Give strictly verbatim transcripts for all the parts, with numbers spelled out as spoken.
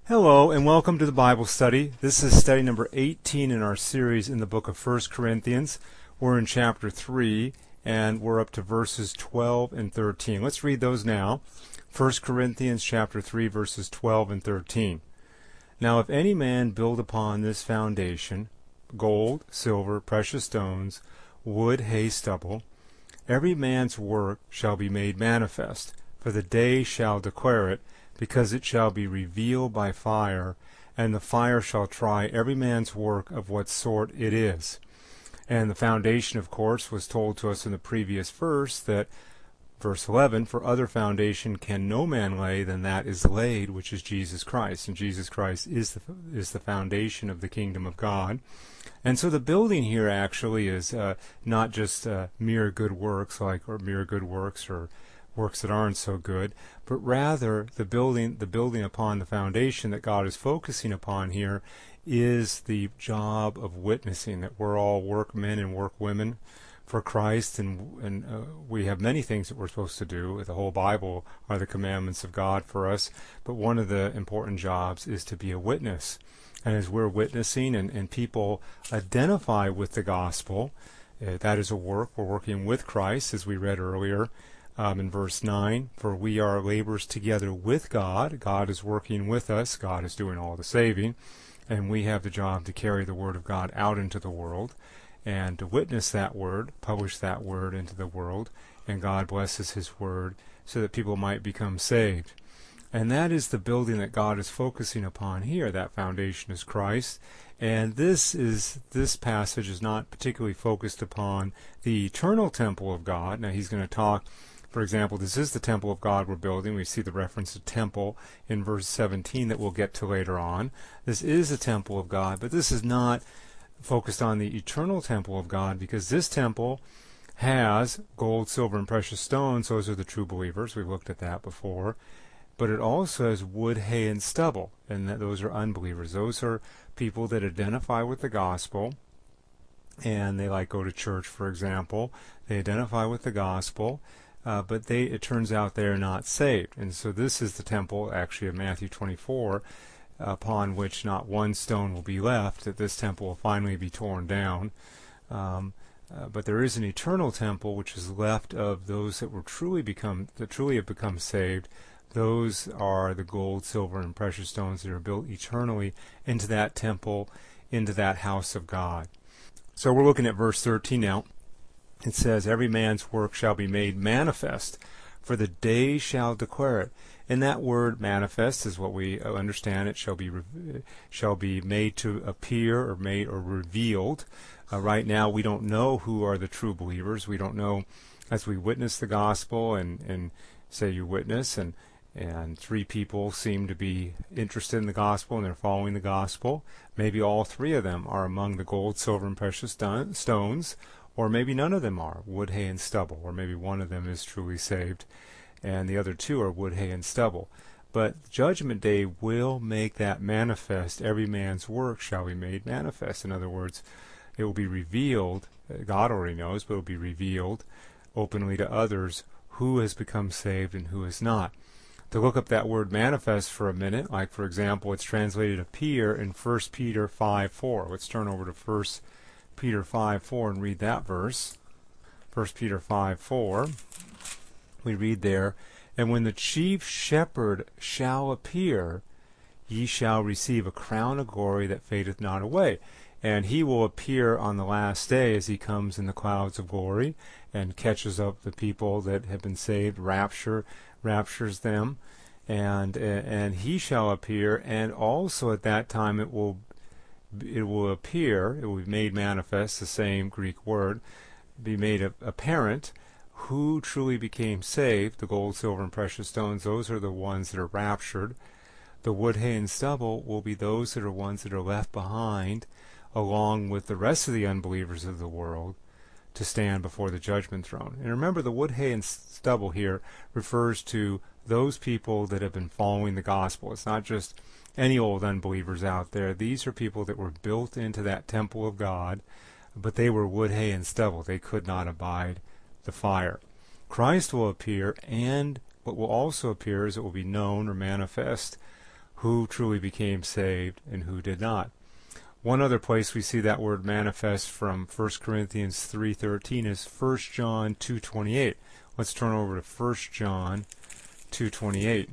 Hello and welcome to the Bible study. This is study number eighteen in our series in the book of First Corinthians. We're in chapter three and we're up to verses twelve and thirteen. Let's read those now. First Corinthians chapter three verses twelve and thirteen. Now if any man build upon this foundation, gold, silver, precious stones, wood, hay, stubble, every man's work shall be made manifest, for the day shall declare it, because it shall be revealed by fire, and the fire shall try every man's work of what sort it is. And the foundation, of course, was told to us in the previous verse, that verse eleven, for other foundation can no man lay than that is laid, which is Jesus Christ. And Jesus Christ is the, is the foundation of the kingdom of God. And so the building here actually is uh, not just uh, mere good works, like or mere good works or works that aren't so good, but rather the building the building upon the foundation that God is focusing upon here is the job of witnessing, that we're all workmen and workwomen for Christ, and and uh, we have many things that we're supposed to do. The whole Bible are the commandments of God for us, but one of the important jobs is to be a witness. And as we're witnessing and, and people identify with the gospel, uh, that is a work. We're working with Christ, as we read earlier. Um, in verse nine, for we are laborers together with God. God is working with us. God is doing all the saving. And we have the job to carry the Word of God out into the world and to witness that Word, publish that Word into the world. And God blesses His Word so that people might become saved. And that is the building that God is focusing upon here. That foundation is Christ. And this is this passage is not particularly focused upon the eternal temple of God. Now he's going to talk. For example, this is the temple of God we're building. We see the reference to temple in verse seventeen that we'll get to later on. This is the temple of God, but this is not focused on the eternal temple of God, because this temple has gold, silver, and precious stones. Those are the true believers. We've looked at that before. But it also has wood, hay, and stubble, and that those are unbelievers. Those are people that identify with the gospel, and they like go to church, for example. They identify with the gospel. Uh, but they, it turns out they're not saved. And so this is the temple, actually, of Matthew twenty-four, upon which not one stone will be left, that this temple will finally be torn down. Um, uh, but there is an eternal temple which is left of those that will truly become, that truly have become saved. Those are the gold, silver, and precious stones that are built eternally into that temple, into that house of God. So we're looking at verse thirteen now. It says, every man's work shall be made manifest, for the day shall declare it. And that word manifest is what we understand. It shall be re- shall be made to appear, or made or revealed. Uh, right now we don't know who are the true believers. We don't know, as we witness the gospel and, and say you witness, and, and three people seem to be interested in the gospel and they're following the gospel. Maybe all three of them are among the gold, silver, and precious sto- stones. Or maybe none of them are, wood, hay, and stubble. Or maybe one of them is truly saved, and the other two are wood, hay, and stubble. But Judgment Day will make that manifest. Every man's work shall be made manifest. In other words, it will be revealed. God already knows, but it will be revealed openly to others who has become saved and who has not. To look up that word manifest for a minute, like for example, it's translated appear in First Peter five four. Let's turn over to First Peter five four and read that verse. First Peter five four. We read there, and when the chief shepherd shall appear, ye shall receive a crown of glory that fadeth not away. And he will appear on the last day as he comes in the clouds of glory and catches up the people that have been saved, rapture, raptures them, and and he shall appear, and also at that time it will It will appear, it will be made manifest, the same Greek word, be made apparent, who truly became saved. The gold, silver, and precious stones, those are the ones that are raptured. The wood, hay, and stubble will be those that are ones that are left behind, along with the rest of the unbelievers of the world, to stand before the judgment throne. And remember, the wood, hay, and stubble here refers to those people that have been following the gospel. It's not just any old unbelievers out there. These are people that were built into that temple of God, but they were wood, hay, and stubble. They could not abide the fire. Christ will appear, and what will also appear is it will be known or manifest who truly became saved and who did not. One other place we see that word manifest from First Corinthians three thirteen is First John two twenty-eight. Let's turn over to First John two twenty-eight.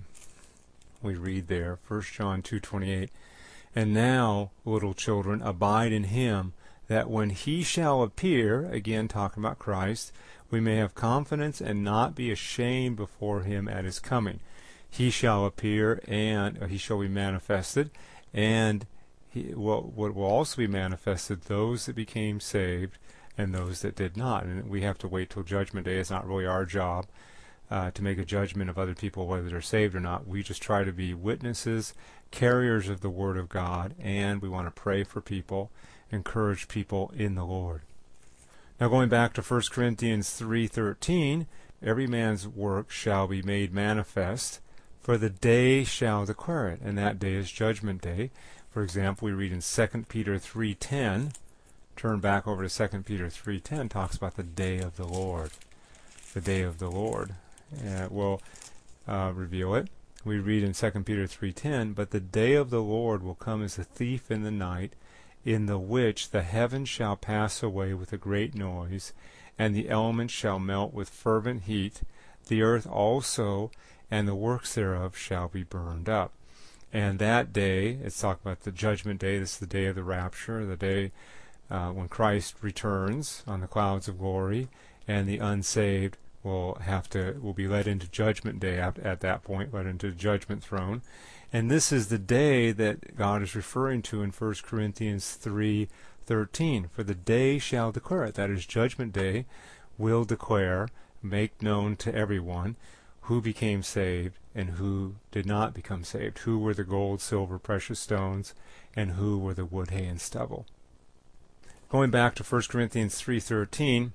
We read there, First John two twenty-eight, "And now, little children, abide in him, that when he shall appear," again talking about Christ, "we may have confidence and not be ashamed before him at his coming. He shall appear, and uh, he shall be manifested, and he, well, what will also be manifested, those that became saved and those that did not." And we have to wait till Judgment Day. It's not really our job uh, to make a judgment of other people, whether they're saved or not. We just try to be witnesses, carriers of the Word of God, and we want to pray for people, encourage people in the Lord. Now going back to First Corinthians three thirteen, "Every man's work shall be made manifest, for the day shall declare it," and that day is Judgment Day. For example, we read in Second Peter three ten, turn back over to Second Peter three ten, talks about the day of the Lord. The day of the Lord. And it will uh, reveal it. We read in Second Peter three ten, "But the day of the Lord will come as a thief in the night, in the which the heavens shall pass away with a great noise, and the elements shall melt with fervent heat. The earth also and the works thereof shall be burned up." And that day, it's talking about the Judgment Day. This is the day of the rapture, the day uh, when Christ returns on the clouds of glory, and the unsaved will have to will be led into Judgment Day at, at that point, led into the judgment throne. And this is the day that God is referring to in First Corinthians three thirteen. "For the day shall declare it," that is Judgment Day, will declare, make known to everyone who became saved and who did not become saved, who were the gold, silver, precious stones, and who were the wood, hay, and stubble. Going back to First Corinthians three thirteen,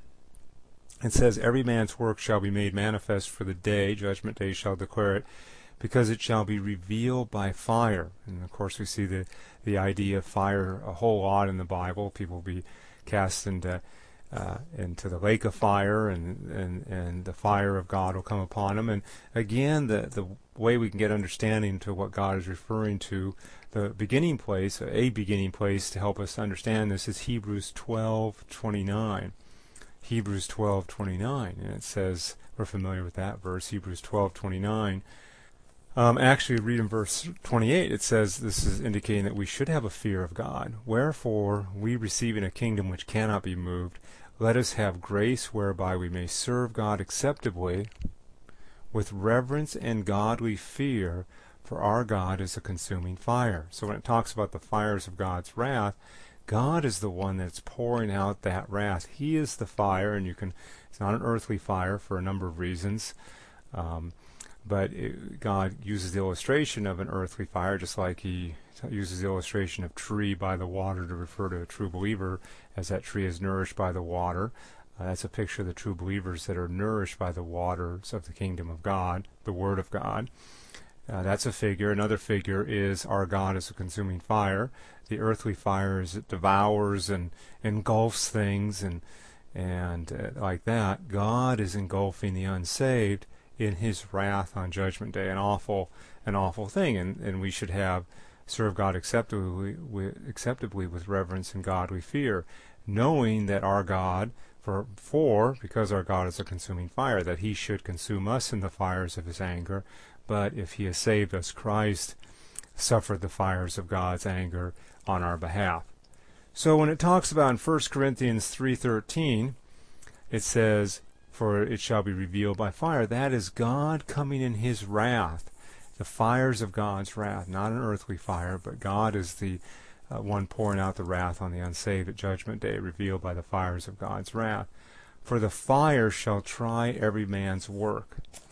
it says, "Every man's work shall be made manifest, for the day," Judgment Day, "shall declare it, because it shall be revealed by fire." And of course we see the, the idea of fire a whole lot in the Bible. People will be cast into Uh, into the lake of fire, and, and, and the fire of God will come upon them. And again, the, the way we can get understanding to what God is referring to, the beginning place, a beginning place to help us understand this, is Hebrews twelve twenty-nine. Hebrews twelve twenty-nine, and it says, we're familiar with that verse, Hebrews twelve twenty-nine. Um, actually, read in verse twenty-eight, it says, this is indicating that we should have a fear of God. "Wherefore, we receiving a kingdom which cannot be moved, let us have grace whereby we may serve God acceptably with reverence and godly fear, for our God is a consuming fire." So when it talks about the fires of God's wrath, God is the one that's pouring out that wrath. He is the fire, and you can, it's not an earthly fire for a number of reasons. Um, But it, God uses the illustration of an earthly fire, just like he uses the illustration of tree by the water to refer to a true believer, as that tree is nourished by the water. Uh, that's a picture of the true believers that are nourished by the waters of the kingdom of God, the Word of God. Uh, that's a figure. Another figure is our God is a consuming fire. The earthly fire is it devours and engulfs things and and uh, like that. God is engulfing the unsaved in his wrath on Judgment Day, an awful, an awful thing, and and we should have serve God acceptably, with, acceptably with reverence and godly fear, knowing that our God, for for because our God is a consuming fire, that He should consume us in the fires of His anger, but if He has saved us, Christ suffered the fires of God's anger on our behalf. So when it talks about in First Corinthians three thirteen, it says, "For it shall be revealed by fire." That is God coming in His wrath, the fires of God's wrath, not an earthly fire, but God is the uh, one pouring out the wrath on the unsaved at Judgment Day, revealed by the fires of God's wrath. "For the fire shall try every man's work."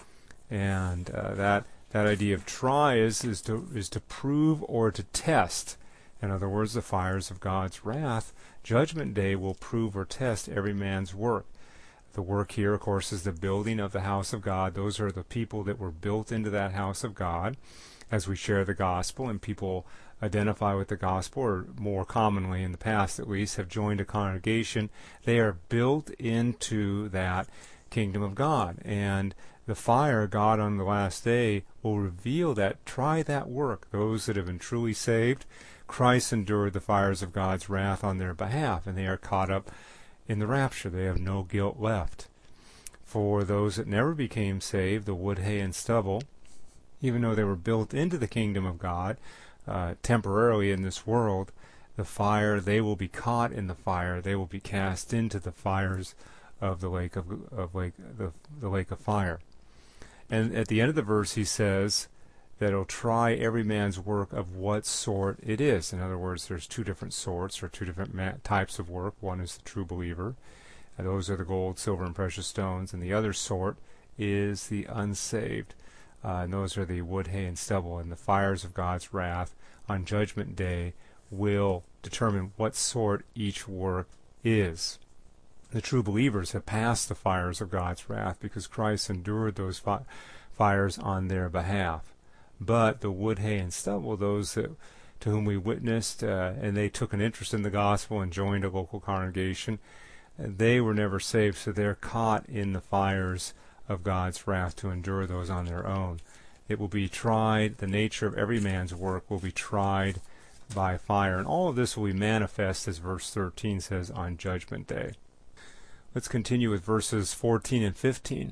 And uh, that that idea of try is is to is to prove or to test. In other words, the fires of God's wrath, Judgment Day, will prove or test every man's work. The work here, of course, is the building of the house of God. Those are the people that were built into that house of God as we share the gospel, and people identify with the gospel, or more commonly in the past at least, have joined a congregation. They are built into that kingdom of God, and the fire, God on the last day, will reveal that, try that work. Those that have been truly saved, Christ endured the fires of God's wrath on their behalf, and they are caught up in the rapture. They have no guilt left. For those that never became saved, the wood, hay, and stubble, even though they were built into the kingdom of God uh, temporarily in this world, the fire, they will be caught in the fire. They will be cast into the fires of the lake of, of lake the, the lake of fire. And at the end of the verse, he says that it'll try every man's work of what sort it is. In other words, there's two different sorts or two different ma- types of work. One is the true believer. And those are the gold, silver, and precious stones. And the other sort is the unsaved. Uh, and those are the wood, hay, and stubble. And the fires of God's wrath on Judgment Day will determine what sort each work is. The true believers have passed the fires of God's wrath because Christ endured those fi- fires on their behalf. But the wood, hay, and stubble, those that, to whom we witnessed, uh, and they took an interest in the gospel and joined a local congregation, they were never saved, so they're caught in the fires of God's wrath to endure those on their own. It will be tried, the nature of every man's work will be tried by fire, and all of this will be manifest, as verse thirteen says, on Judgment Day. Let's continue with verses fourteen and fifteen.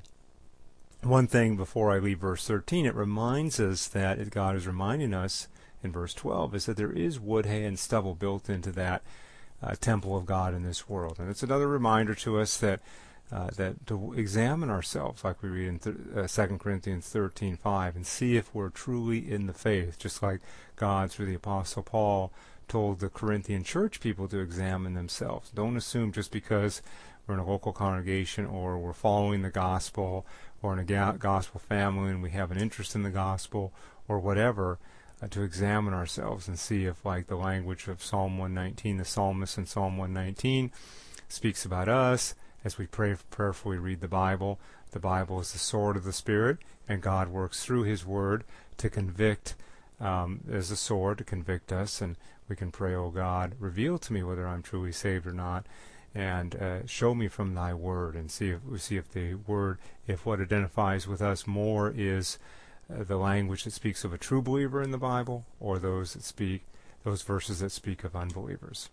One thing before I leave verse thirteen, it reminds us that God is reminding us in verse twelve is that there is wood, hay, and stubble built into that uh, temple of God in this world. And it's another reminder to us that uh, that to examine ourselves, like we read in th- uh, Second Corinthians thirteen five, and see if we're truly in the faith, just like God, through the Apostle Paul, told the Corinthian church people to examine themselves. Don't assume just because we're in a local congregation or we're following the gospel or in a ga- gospel family and we have an interest in the gospel or whatever, uh, to examine ourselves and see if, like the language of Psalm one nineteen, the psalmist in Psalm one nineteen speaks about us as we pray prayerfully read the Bible. The Bible is the sword of the Spirit, and God works through His Word to convict, um, as a sword to convict us, and we can pray, "Oh God, reveal to me whether I'm truly saved or not, and uh, show me from Thy Word," and see if we see if the Word, if what identifies with us more is uh, the language that speaks of a true believer in the Bible, or those that speak those verses that speak of unbelievers.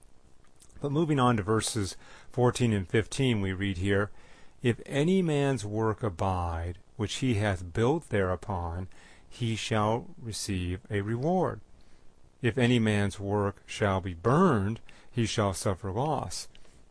But moving on to verses fourteen and fifteen, we read here, "If any man's work abide, which he hath built thereupon, he shall receive a reward. If any man's work shall be burned, he shall suffer loss.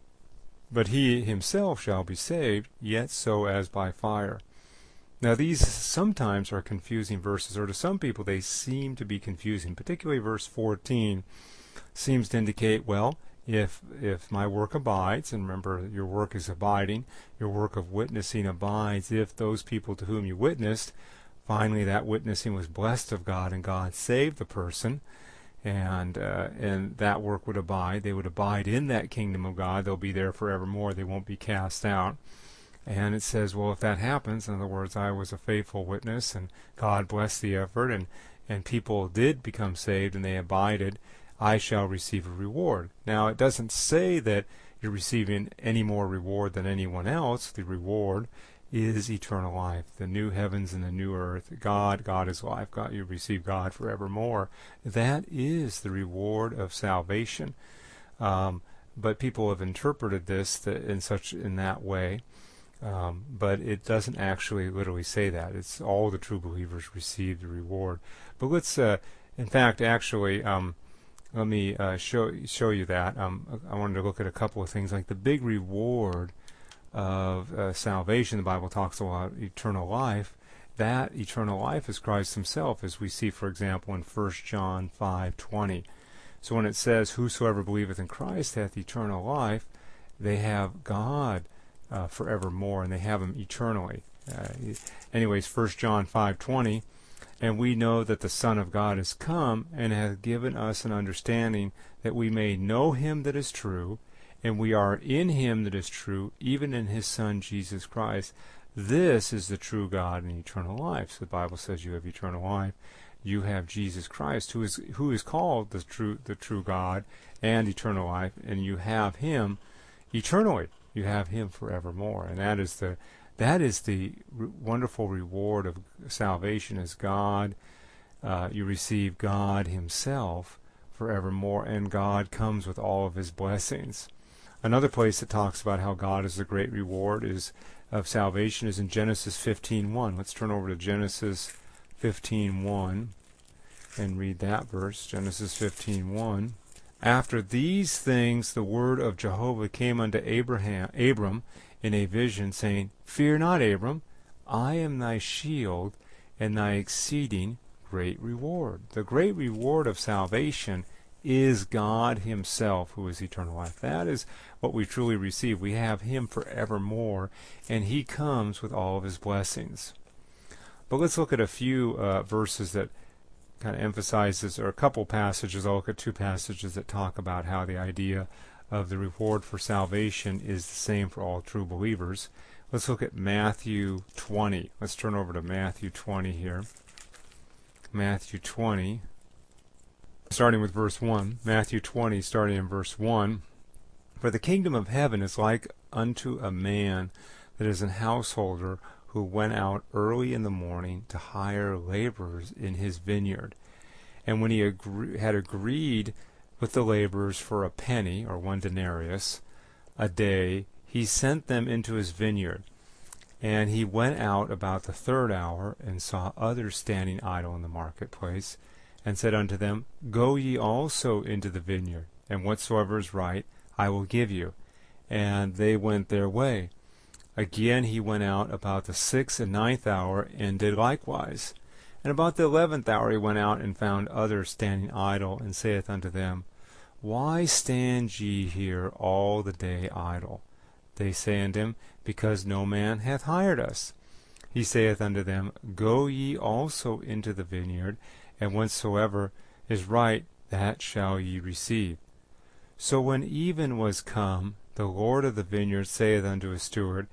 But he himself shall be saved, yet so as by fire." Now these sometimes are confusing verses, or to some people they seem to be confusing. Particularly verse fourteen seems to indicate, well, if if my work abides, and remember your work is abiding, your work of witnessing abides, if those people to whom you witnessed, finally that witnessing was blessed of God and God saved the person, and uh, and that work would abide. They would abide in that kingdom of God. They'll be there forevermore. They won't be cast out. And it says, well, if that happens, in other words, I was a faithful witness, and God blessed the effort, and, and people did become saved, and they abided, I shall receive a reward. Now, it doesn't say that you're receiving any more reward than anyone else. The reward is eternal life, the new heavens and the new earth. God, God is life. God, you receive God forevermore. That is the reward of salvation. Um, but people have interpreted this th- in such in that way. Um, but it doesn't actually literally say that. It's all the true believers receive the reward. But let's, uh, in fact, actually, um, let me uh, show show you that. Um, I wanted to look at a couple of things, like the big reward of uh, salvation. The Bible talks about eternal life. That eternal life is Christ Himself, as we see, for example, in First John five twenty. So when it says, "Whosoever believeth in Christ hath eternal life," they have God uh, forevermore, and they have Him eternally. Uh, anyways, First John five twenty. "And we know that the Son of God is come, and hath given us an understanding, that we may know Him that is true, and we are in Him that is true, even in His Son Jesus Christ. This is the true God and eternal life." So the Bible says you have eternal life. You have Jesus Christ, who is who is called the true the true God and eternal life, and you have Him eternally. You have Him forevermore, and that is the That is the r- wonderful reward of salvation, is God. Uh, you receive God himself forevermore, and God comes with all of his blessings. Another place that talks about how God is the great reward is of salvation is in Genesis fifteen one. Let's turn over to Genesis fifteen one and read that verse. Genesis fifteen one. After these things the word of Jehovah came unto Abraham, Abram in a vision, saying, Fear not, Abram, I am thy shield and thy exceeding great reward. The great reward of salvation is God himself, who is eternal life. That is what we truly receive. We have him forevermore, and he comes with all of his blessings. But let's look at a few uh, verses that kind of emphasizes, or a couple passages. I'll look at two passages that talk about how the idea of the reward for salvation is the same for all true believers. Let's look at Matthew twenty. Let's turn over to Matthew twenty here. Matthew twenty, starting with verse one. Matthew twenty, starting in verse one. For the kingdom of heaven is like unto a man that is an householder, who went out early in the morning to hire laborers in his vineyard. And when he agree, had agreed with the laborers for a penny, or one denarius, a day, he sent them into his vineyard. And he went out about the third hour, and saw others standing idle in the marketplace, and said unto them, Go ye also into the vineyard, and whatsoever is right I will give you. And they went their way. Again he went out about the sixth and ninth hour, and did likewise. And about the eleventh hour he went out, and found others standing idle, and saith unto them, Why stand ye here all the day idle? They say unto him, Because no man hath hired us. He saith unto them, Go ye also into the vineyard, and whatsoever is right, that shall ye receive. So when even was come, the Lord of the vineyard saith unto his steward,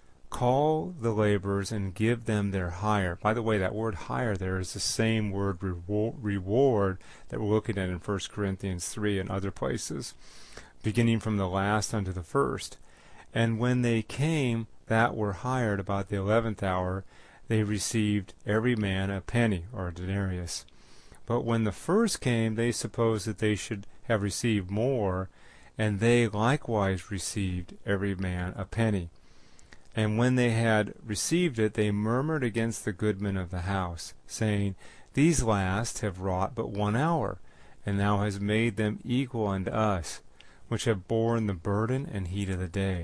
Call the laborers and give them their hire. By the way, that word hire there is the same word reward that we're looking at in First Corinthians three and other places, beginning from the last unto the first. And when they came that were hired about the eleventh hour, they received every man a penny, or a denarius. But when the first came, they supposed that they should have received more, and they likewise received every man a penny. And when they had received it, they murmured against the goodman of the house, saying, These last have wrought but one hour, and thou hast made them equal unto us, which have borne the burden and heat of the day.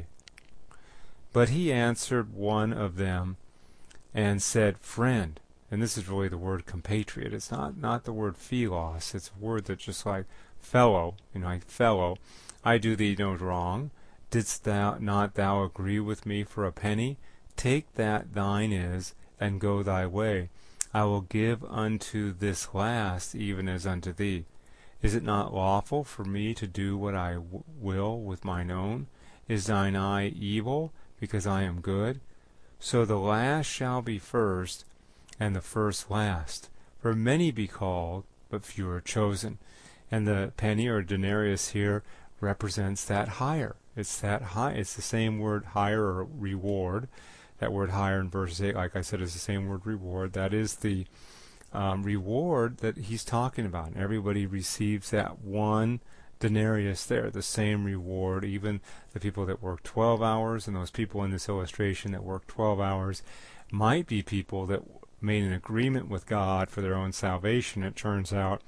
But he answered one of them, and said, Friend, and this is really the word compatriot. It's not, not the word philos. It's a word that's just like fellow, you know, like fellow. I do thee no wrong. Didst thou not thou agree with me for a penny? Take that thine is, and go thy way. I will give unto this last even as unto thee. Is it not lawful for me to do what I w- will with mine own? Is thine eye evil, because I am good? So the last shall be first, and the first last. For many be called, but few are chosen. And the penny or denarius here represents that hire. It's that high. It's the same word hire or reward. That word hire in verse eight, like I said, is the same word reward. That is the um, reward that he's talking about. And everybody receives that one denarius there, the same reward. Even the people that work twelve hours, and those people in this illustration that work twelve hours might be people that made an agreement with God for their own salvation. It turns out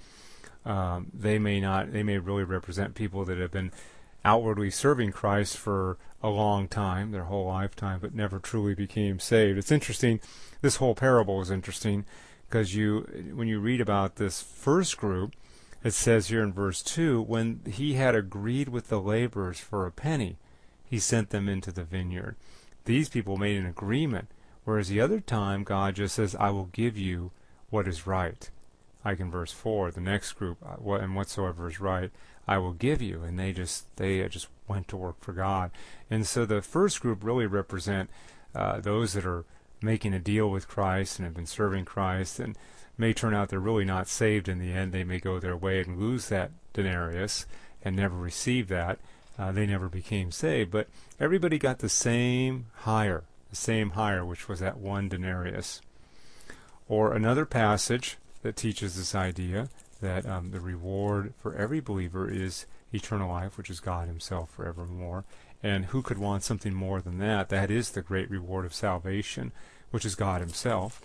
um, they may not. They may really represent people that have been outwardly serving Christ for a long time, their whole lifetime, but never truly became saved. It's interesting. This whole parable is interesting because you, when you read about this first group, it says here in verse two, when he had agreed with the laborers for a penny, he sent them into the vineyard. These people made an agreement, whereas the other time God just says, I will give you what is right. Like in verse four, the next group, and whatsoever is right, I will give you, and they just they just went to work for God. And so the first group really represent uh, those that are making a deal with Christ and have been serving Christ, and may turn out they're really not saved in the end. They may go their way and lose that denarius and never receive that. Uh, they never became saved. But everybody got the same hire. the same hire, which was at one denarius. Or another passage that teaches this idea that um, the reward for every believer is eternal life, which is God himself forevermore. And who could want something more than that? That is the great reward of salvation, which is God himself.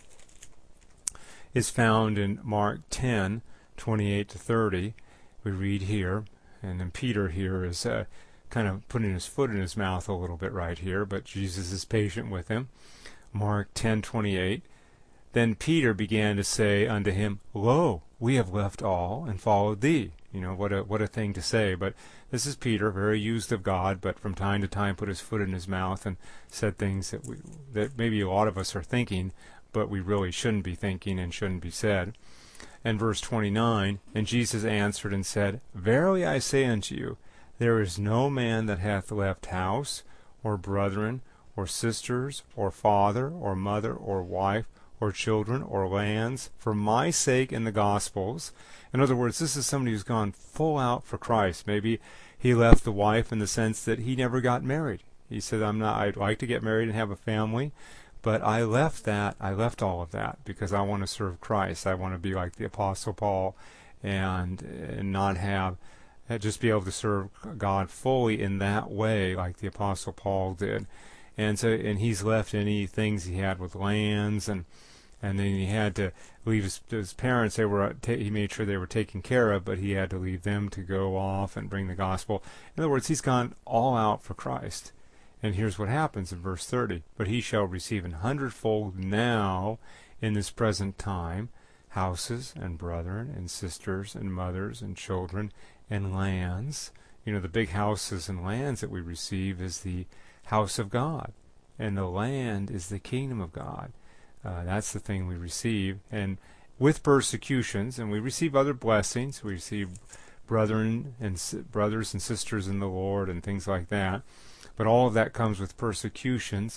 Is found in Mark ten, twenty-eight to thirty. We read here, and then Peter here is uh, kind of putting his foot in his mouth a little bit right here, but Jesus is patient with him. Mark ten, twenty-eight. Then Peter began to say unto him, Lo, we have left all and followed thee. You know, what a what a thing to say. But this is Peter, very used of God, but from time to time put his foot in his mouth and said things that we, that maybe a lot of us are thinking, but we really shouldn't be thinking and shouldn't be said. And verse twenty-nine, And Jesus answered and said, Verily I say unto you, there is no man that hath left house, or brethren, or sisters, or father, or mother, or wife, or children, or lands, for my sake and the gospel's. In other words, this is somebody who's gone full out for Christ. Maybe he left the wife in the sense that he never got married. He said, I'm not, I'd like to get married and have a family, but I left that, I left all of that because I want to serve Christ. I want to be like the Apostle Paul and, and not have, just be able to serve God fully in that way like the Apostle Paul did. And so, and he's left any things he had with lands, and and then he had to leave his, his parents. They were ta- he made sure they were taken care of, but he had to leave them to go off and bring the gospel. In other words, he's gone all out for Christ. And here's what happens in verse thirty: But he shall receive an hundredfold now in this present time houses and brethren and sisters and mothers and children and lands. You know, the big houses and lands that we receive is the house of God, and the land is the kingdom of God. Uh, that's the thing we receive, and with persecutions, and we receive other blessings. We receive brethren and brothers and sisters in the Lord and things like that. But all of that comes with persecutions,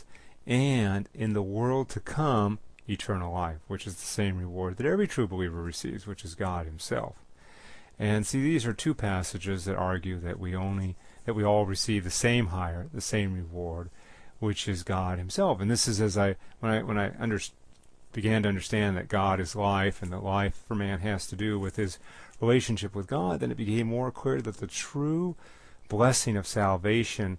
and in the world to come, eternal life, which is the same reward that every true believer receives, which is God himself. And see, these are two passages that argue that we only that we all receive the same hire, the same reward, which is God himself. And this is as I when I when I under, began to understand that God is life, and that life for man has to do with his relationship with God, then it became more clear that the true blessing of salvation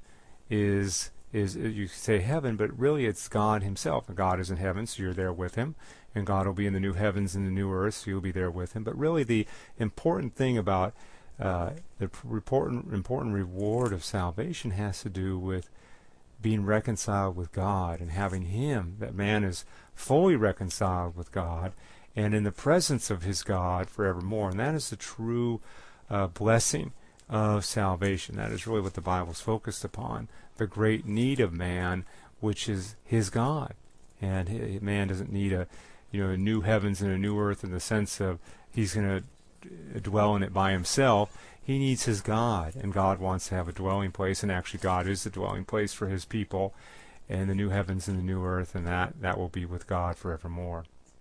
is is you say heaven, but really it's God himself. And God is in heaven, so you're there with him, and God will be in the new heavens and the new earth, so you'll be there with him. But really the important thing about uh, the important important reward of salvation has to do with being reconciled with God and having him, that man is fully reconciled with God and in the presence of his God forevermore. And that is the true uh, blessing of salvation. That is really what the Bible's focused upon, the great need of man, which is his God. And he, man doesn't need a, you know, a new heavens and a new earth in the sense of he's going to dwell in it by himself. He needs his God, and God wants to have a dwelling place, and actually God is the dwelling place for his people, and the new heavens and the new earth, and that, that will be with God forevermore.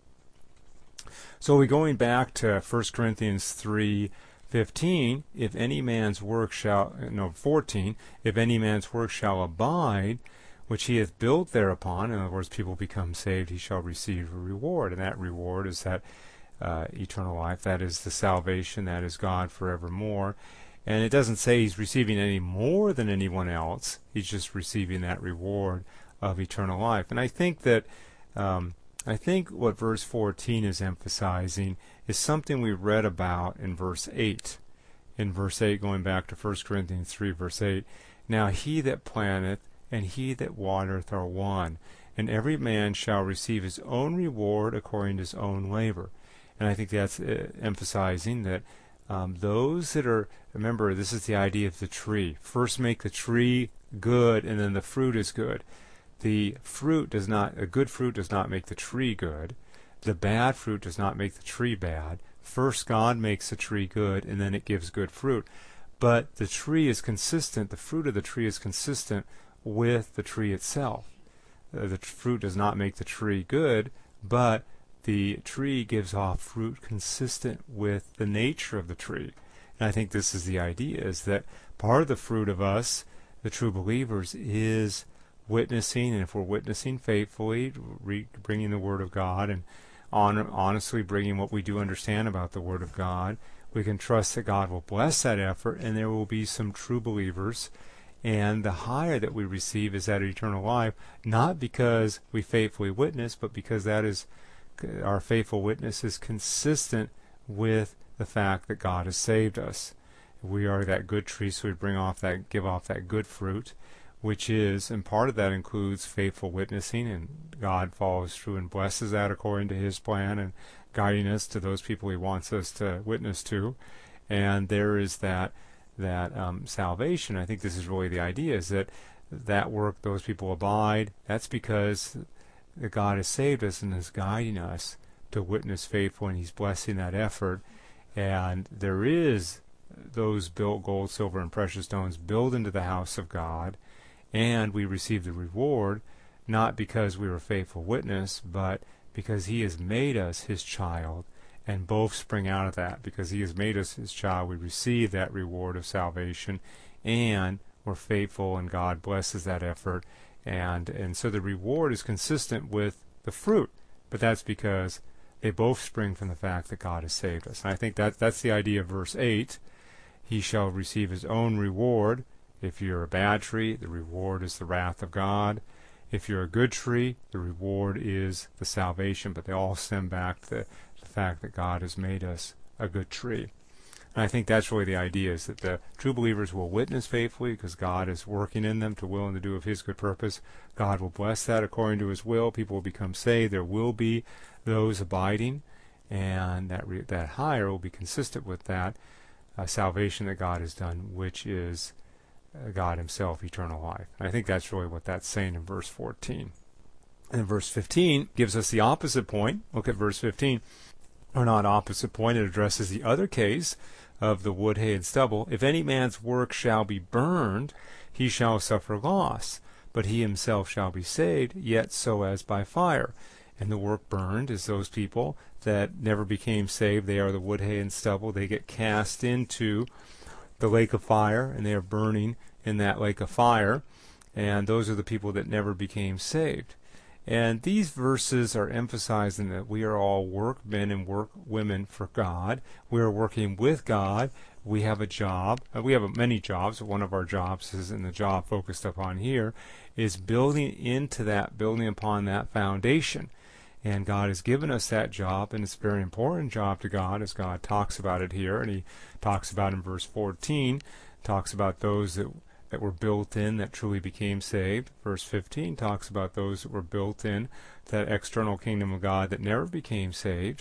So we're going back to First Corinthians three fifteen, if any man's work shall, no, fourteen, if any man's work shall abide, which he hath built thereupon, in other words, people become saved, he shall receive a reward, and that reward is that Uh, eternal life. That is the salvation. That is God forevermore. And it doesn't say he's receiving any more than anyone else. He's just receiving that reward of eternal life. And I think that um, I think what verse fourteen is emphasizing is something we read about in verse eight. In verse eight, going back to First Corinthians three, verse eight, Now he that planteth and he that watereth are one, and every man shall receive his own reward according to his own labor. And I think that's uh, emphasizing that um, those that are, remember, this is the idea of the tree. First make the tree good, and then the fruit is good. The fruit does not, a good fruit does not make the tree good. The bad fruit does not make the tree bad. First God makes the tree good, and then it gives good fruit. But the tree is consistent, the fruit of the tree is consistent with the tree itself. Uh, the fruit does not make the tree good, but the tree gives off fruit consistent with the nature of the tree. And I think this is the idea, is that part of the fruit of us, the true believers, is witnessing, and if we're witnessing faithfully, re- bringing the Word of God and on, honestly bringing what we do understand about the Word of God, we can trust that God will bless that effort, and there will be some true believers. And the higher that we receive is that eternal life, not because we faithfully witness, but because that is our faithful witness is consistent with the fact that God has saved us. We are that good tree, so we bring off that, give off that good fruit, which is, and part of that includes faithful witnessing, and God follows through and blesses that according to His plan and guiding us to those people He wants us to witness to. And there is that that um, salvation. I think this is really the idea: is that that work, those people abide. That's because that God has saved us and is guiding us to witness faithful, and He's blessing that effort. And there is those built gold, silver, and precious stones built into the house of God, and we receive the reward not because we were faithful witness, but because He has made us His child, and both spring out of that. Because He has made us His child, we receive that reward of salvation, and we're faithful, and God blesses that effort. And and so the reward is consistent with the fruit, but that's because they both spring from the fact that God has saved us. And I think that that's the idea of verse eight. He shall receive his own reward. If you're a bad tree, the reward is the wrath of God. If you're a good tree, the reward is the salvation. But they all stem back to the, the fact that God has made us a good tree. And I think that's really the idea, is that the true believers will witness faithfully because God is working in them to will and to do of His good purpose. God will bless that according to His will. People will become saved. There will be those abiding, and that re- that higher will be consistent with that uh, salvation that God has done, which is uh, God Himself, eternal life. And I think that's really what that's saying in verse fourteen. And then verse fifteen gives us the opposite point. Look at verse fifteen. Or not opposite point, it addresses the other case of the wood, hay, and stubble. If any man's work shall be burned, he shall suffer loss, but he himself shall be saved, yet so as by fire. And the work burned is those people that never became saved. They are the wood, hay, and stubble. They get cast into the lake of fire, and they are burning in that lake of fire. And those are the people that never became saved. And these verses are emphasizing that we are all workmen and workwomen for God. We are working with God. We have a job. We have many jobs. One of our jobs is, and the job focused upon here, is building into that, building upon that foundation. And God has given us that job, and it's a very important job to God, as God talks about it here. And He talks about in verse fourteen, talks about those that that were built in that truly became saved. Verse fifteen talks about those that were built in that external kingdom of God that never became saved.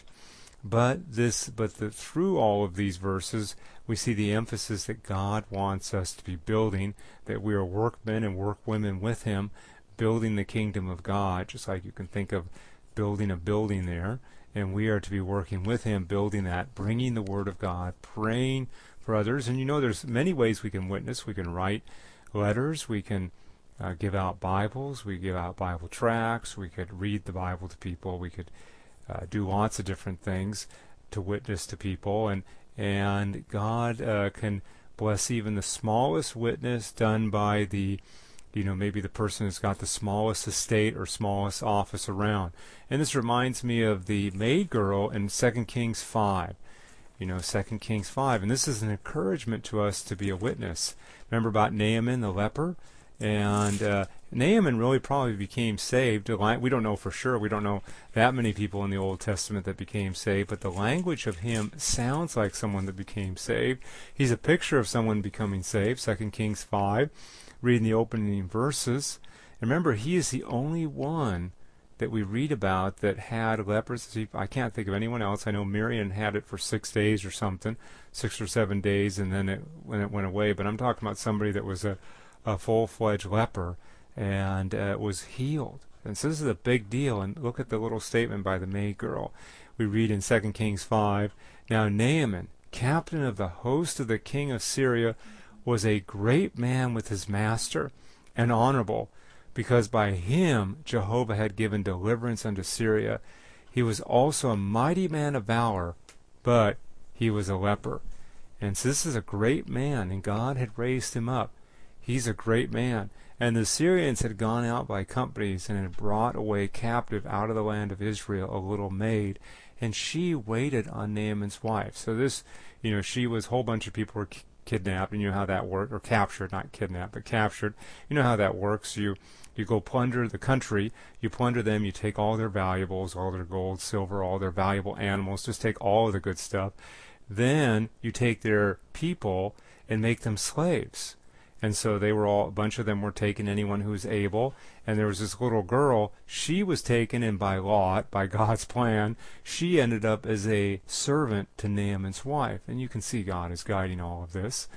But this, but the, through all of these verses, we see the emphasis that God wants us to be building, that we are workmen and workwomen with Him, building the kingdom of God, just like you can think of building a building there. And we are to be working with Him, building that, bringing the Word of God, praying for others. And you know, there's many ways we can witness. We can write letters. We can uh, give out Bibles. We give out Bible tracts. We could read the Bible to people. We could uh, do lots of different things to witness to people. And and God uh, can bless even the smallest witness done by the, you know, maybe the person who's got the smallest estate or smallest office around. And this reminds me of the maid girl in Second Kings five. You know, Second Kings five. And this is an encouragement to us to be a witness. Remember about Naaman the leper? And uh, Naaman really probably became saved. We don't know for sure. We don't know that many people in the Old Testament that became saved. But the language of him sounds like someone that became saved. He's a picture of someone becoming saved. Second Kings five. Reading the opening verses. And remember, he is the only one that we read about that had leprosy. I can't think of anyone else. I know Miriam had it for six days or something, six or seven days, and then it, when it went away. But I'm talking about somebody that was a, a full-fledged leper and uh, was healed. And so this is a big deal. And look at the little statement by the maid girl. We read in Second Kings five, Now Naaman, captain of the host of the king of Syria, was a great man with his master, and honorable, because by him Jehovah had given deliverance unto Syria. He was also a mighty man of valor, but he was a leper. And so this is a great man, and God had raised him up. He's a great man. And the Syrians had gone out by companies and had brought away captive out of the land of Israel a little maid, and she waited on Naaman's wife. So this, you know, she was, a whole bunch of people were kidnapped, and you know how that worked, or captured, not kidnapped, but captured. You know how that works. You you go plunder the country, you plunder them, you take all their valuables, all their gold, silver, all their valuable animals, just take all of the good stuff. Then you take their people and make them slaves. And so they were all, a bunch of them were taken, anyone who was able. And there was this little girl, she was taken, and by Lot, by God's plan, she ended up as a servant to Naaman's wife. And you can see God is guiding all of this.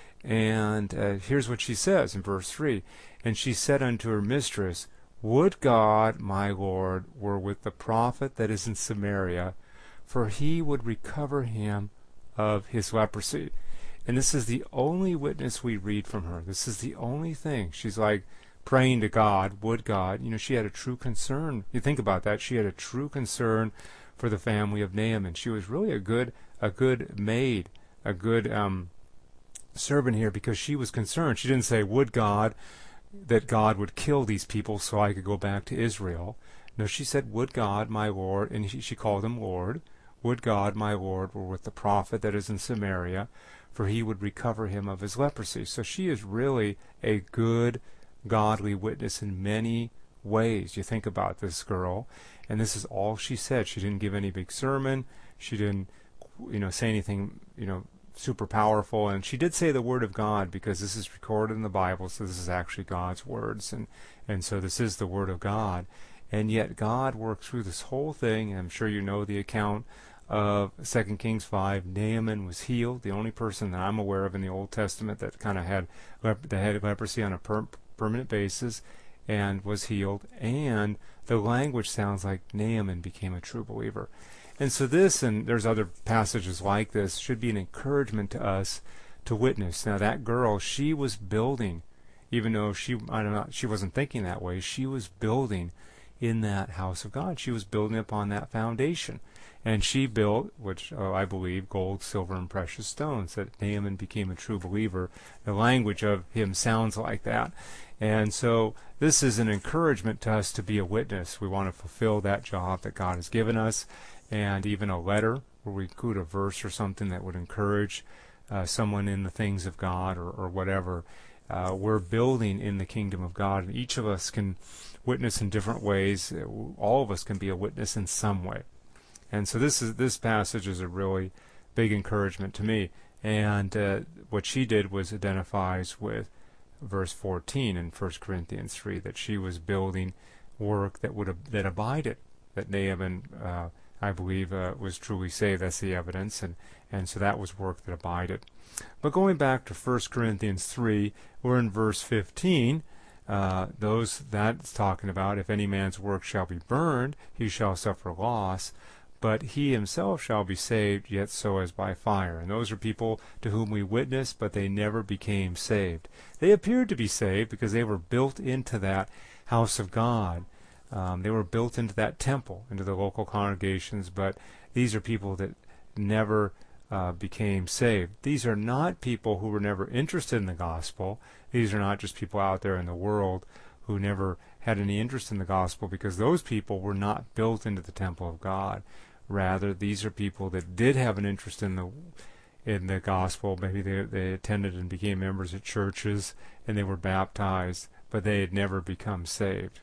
And uh, here's what she says in verse three. And she said unto her mistress, Would God, my Lord, were with the prophet that is in Samaria, for he would recover him of his leprosy. And this is the only witness we read from her. This is the only thing. She's like praying to God, would God. You know, she had a true concern. You think about that. She had a true concern for the family of Naaman. She was really a good, a good maid, a good um, servant here, because she was concerned. She didn't say, would God, that God would kill these people so I could go back to Israel. No, she said, would God, my Lord, and she, she called him Lord, would God, my Lord, were with the prophet that is in Samaria, for he would recover him of his leprosy. So she is really a good, godly witness in many ways. You think about this girl, and this is all she said. She didn't give any big sermon. She didn't, you know, say anything, you know, super powerful. And she did say the word of God, because this is recorded in the Bible, so this is actually God's words, and and so this is the word of God. And yet God worked through this whole thing, and I'm sure you know the account of Second Kings five. Naaman was healed, the only person that I'm aware of in the Old Testament that kind of had lep- that had leprosy on a per- permanent basis, and was healed. And the language sounds like Naaman became a true believer. And so this, and there's other passages like this, should be an encouragement to us to witness. Now that girl, she was building, even though she I don't know, she wasn't thinking that way, she was building in that house of God. She was building upon that foundation. And she built, which uh, I believe, gold, silver, and precious stones, that Naaman became a true believer. The language of him sounds like that. And so this is an encouragement to us to be a witness. We want to fulfill that job that God has given us, and even a letter where we include a verse or something that would encourage uh, someone in the things of God, or, or whatever. Uh, we're building in the kingdom of God, and each of us can witness in different ways. All of us can be a witness in some way. And so this is this passage is a really big encouragement to me. And uh, what she did was identifies with verse fourteen in First Corinthians three, that she was building work that would ab- that abided, that Naaman, uh, I believe, uh, was truly saved. That's the evidence, and and so that was work that abided. But going back to First Corinthians three, we're in verse fifteen. Uh, those that's talking about, if any man's work shall be burned, he shall suffer loss, but he himself shall be saved, yet so as by fire. And those are people to whom we witness, but they never became saved. They appeared to be saved because they were built into that house of God. Um, they were built into that temple, into the local congregations, but these are people that never uh, became saved. These are not people who were never interested in the gospel. These are not just people out there in the world who never had any interest in the gospel, because those people were not built into the temple of God. Rather, these are people that did have an interest in the in the gospel. Maybe they they attended and became members of churches, and they were baptized, but they had never become saved.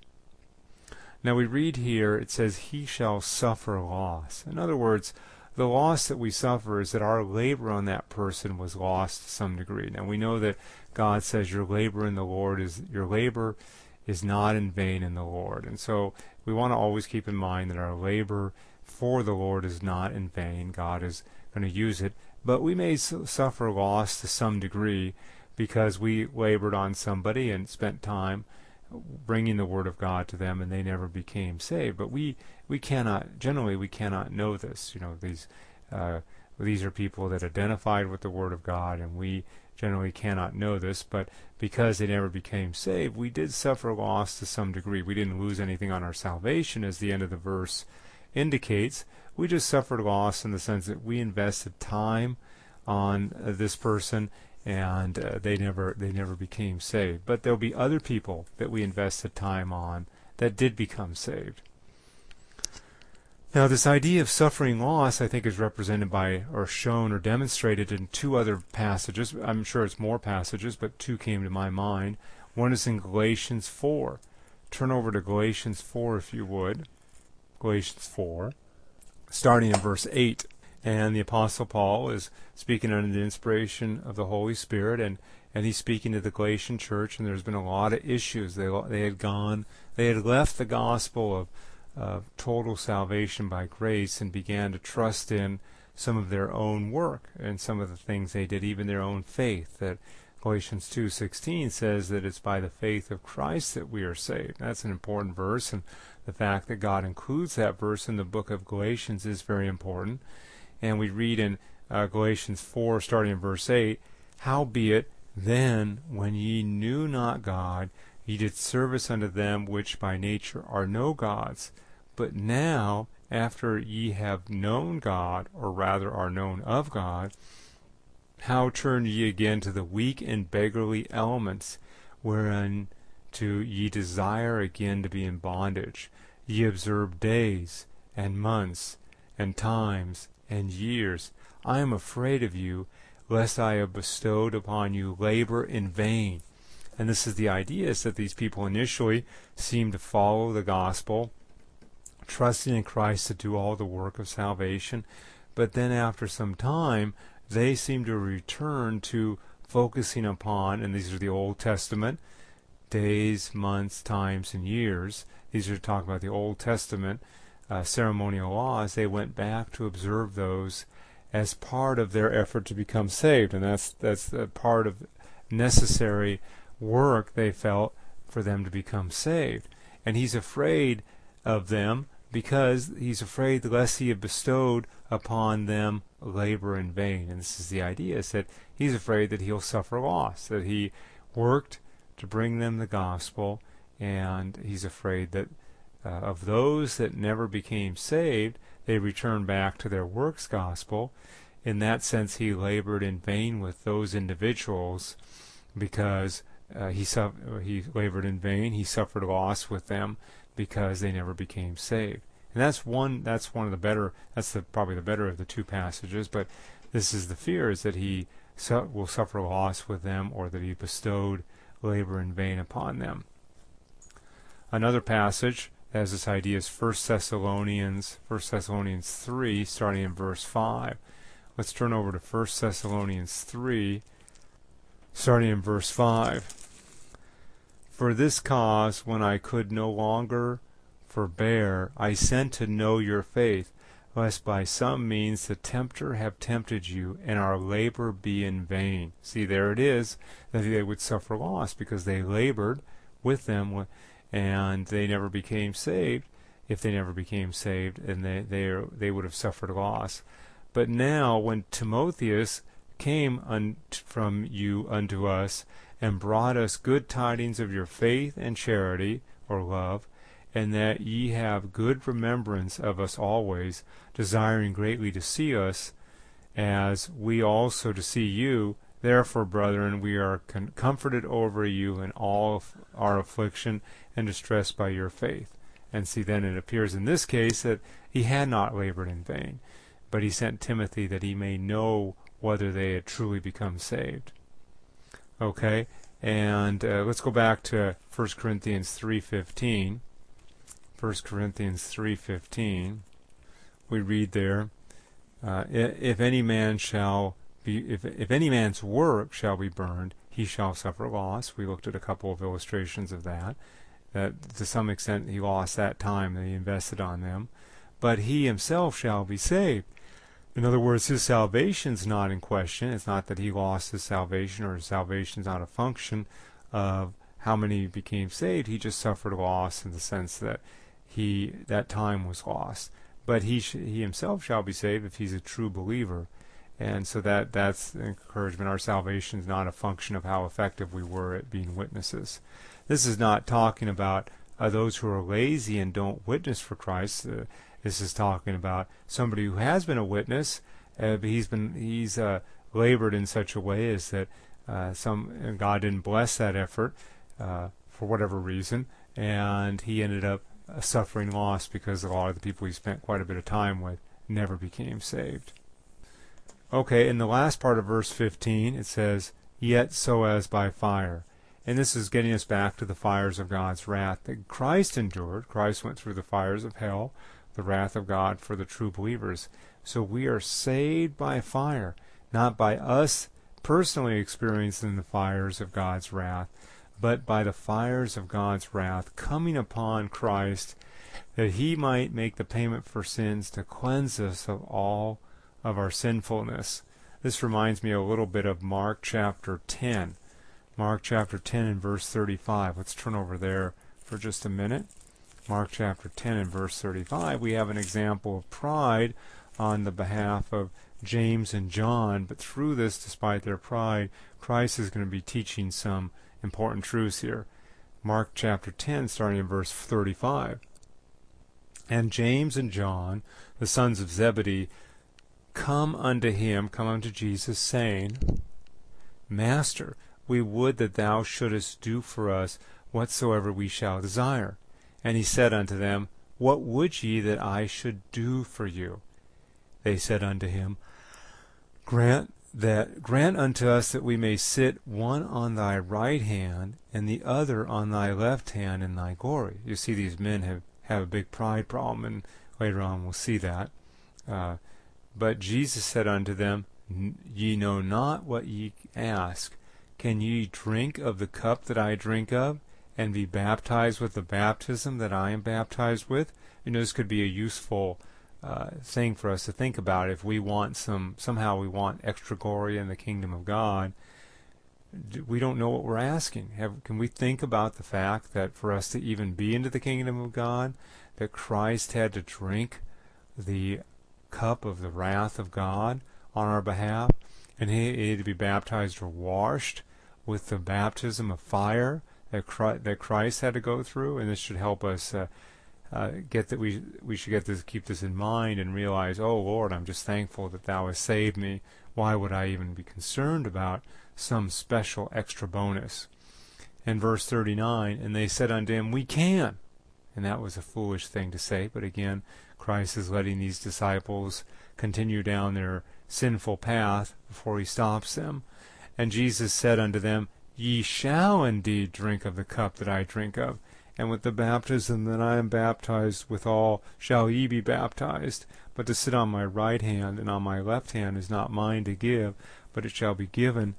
Now we read here, it says, he shall suffer loss. In other words, the loss that we suffer is that our labor on that person was lost to some degree. Now we know that God says your labor in the Lord is your labor is not in vain in the Lord. And so we want to always keep in mind that our labor for the Lord is not in vain. God is going to use it. But we may su- suffer loss to some degree because we labored on somebody and spent time bringing the Word of God to them, and they never became saved. But we, we cannot, generally we cannot know this. You know, these uh, these are people that identified with the Word of God, and we generally cannot know this, but because they never became saved, we did suffer loss to some degree. We didn't lose anything on our salvation, as the end of the verse indicates. We just suffered loss in the sense that we invested time on uh, this person, and uh, they never they never became saved. But there'll be other people that we invested time on that did become saved. Now, this idea of suffering loss, I think, is represented by, or shown, or demonstrated in two other passages. I'm sure it's more passages, but two came to my mind. One is in Galatians four. Turn over to Galatians four, if you would. Galatians four, starting in verse eight. And the Apostle Paul is speaking under the inspiration of the Holy Spirit, and, and he's speaking to the Galatian church, and there's been a lot of issues. They, they had gone, they had left the gospel of of total salvation by grace and began to trust in some of their own work and some of the things they did, even their own faith. That Galatians two sixteen says that it's by the faith of Christ that we are saved. That's an important verse, and the fact that God includes that verse in the book of Galatians is very important. And we read in uh, Galatians four, starting in verse eight, "Howbeit then, when ye knew not God, ye did service unto them which by nature are no gods. But now, after ye have known God, or rather are known of God, how turn ye again to the weak and beggarly elements, wherein to ye desire again to be in bondage? Ye observe days, and months, and times, and years. I am afraid of you, lest I have bestowed upon you labor in vain." And this is the idea, is that these people initially seem to follow the gospel, trusting in Christ to do all the work of salvation, but then after some time, they seem to return to focusing upon, and these are the Old Testament, days, months, times, and years. These are talking about the Old Testament uh, ceremonial laws. They went back to observe those as part of their effort to become saved, and that's that's a part of necessary work they felt for them to become saved. And he's afraid of them because he's afraid lest he have bestowed upon them labor in vain. And this is the idea, is that he's afraid that he'll suffer loss, that he worked to bring them the gospel, and he's afraid that uh, of those that never became saved, they return back to their works gospel. In that sense, he labored in vain with those individuals because uh, he, su- he labored in vain. He suffered loss with them because they never became saved. And that's one that's one of the better, that's the, probably the better of the two passages, but this is the fear, is that he su- will suffer loss with them, or that he bestowed labor in vain upon them. Another passage that has this idea is First Thessalonians, First Thessalonians three, starting in verse five. Let's turn over to First Thessalonians three, starting in verse five. "For this cause, when I could no longer forbear, I sent to know your faith, lest by some means the tempter have tempted you, and our labor be in vain." See, there it is, that they would suffer loss because they labored with them, and they never became saved. If they never became saved, and they they, are, they would have suffered loss. But now, when Timotheus came un- from you unto us, and brought us good tidings of your faith and charity, or love, and that ye have good remembrance of us always, desiring greatly to see us, as we also to see you. Therefore, brethren, we are con- comforted over you in all of our affliction and distress by your faith. And see, then it appears in this case that he had not labored in vain, but he sent Timothy that he may know whether they had truly become saved. Okay, and uh, let's go back to First Corinthians three fifteen. First Corinthians three fifteen. We read there, uh, if any man shall be, if if any man's work shall be burned, he shall suffer loss. We looked at a couple of illustrations of that. That to some extent he lost that time that he invested on them, but he himself shall be saved. In other words, his salvation's not in question. It's not that he lost his salvation, or his salvation's not a function of how many became saved. He just suffered loss in the sense that he that time was lost. But he sh- he himself shall be saved if he's a true believer. And so that that's the encouragement. Our salvation is not a function of how effective we were at being witnesses. This is not talking about uh, those who are lazy and don't witness for Christ. Uh, this is talking about somebody who has been a witness, uh, but he's been he's uh, labored in such a way as that uh, some God didn't bless that effort uh, for whatever reason, and he ended up uh, suffering loss because a lot of the people he spent quite a bit of time with never became saved. Okay, in the last part of verse fifteen, it says, "Yet so as by fire." And this is getting us back to the fires of God's wrath that Christ endured. Christ went through the fires of hell, the wrath of God for the true believers. So we are saved by fire, not by us personally experiencing the fires of God's wrath, but by the fires of God's wrath coming upon Christ, that he might make the payment for sins to cleanse us of all of our sinfulness. This reminds me a little bit of Mark chapter ten. Mark chapter ten and verse thirty-five. Let's turn over there for just a minute. Mark chapter ten and verse thirty-five. We have an example of pride on the behalf of James and John, but through this, despite their pride, Christ is going to be teaching some important truths here. Mark chapter ten, starting in verse thirty-five. "And James and John, the sons of Zebedee, come unto him," come unto Jesus, saying, "Master, we would that thou shouldest do for us whatsoever we shall desire. And he said unto them, What would ye that I should do for you? They said unto him, Grant that grant unto us that we may sit one on thy right hand and the other on thy left hand in thy glory." You see, these men have, have a big pride problem, and later on we'll see that. Uh, but Jesus said unto them, Ye know not what ye ask. Can ye drink of the cup that I drink of, and be baptized with the baptism that I am baptized with? You know, this could be a useful uh, thing for us to think about. If we want some, somehow we want extra glory in the kingdom of God, we don't know what we're asking. Have, can we think about the fact that for us to even be into the kingdom of God, that Christ had to drink the cup of the wrath of God on our behalf, and he, he had to be baptized or washed with the baptism of fire that Christ, that Christ had to go through? And this should help us uh, uh, get that we we should get this, keep this in mind, and realize, oh Lord, I'm just thankful that Thou hast saved me. Why would I even be concerned about some special extra bonus? In verse thirty-nine, "And they said unto him, We can." And that was a foolish thing to say, but again, Christ is letting these disciples continue down their sinful path before he stops them. "And Jesus said unto them, Ye shall indeed drink of the cup that I drink of, and with the baptism that I am baptized withal shall ye be baptized. But to sit on my right hand and on my left hand is not mine to give, but it shall be given.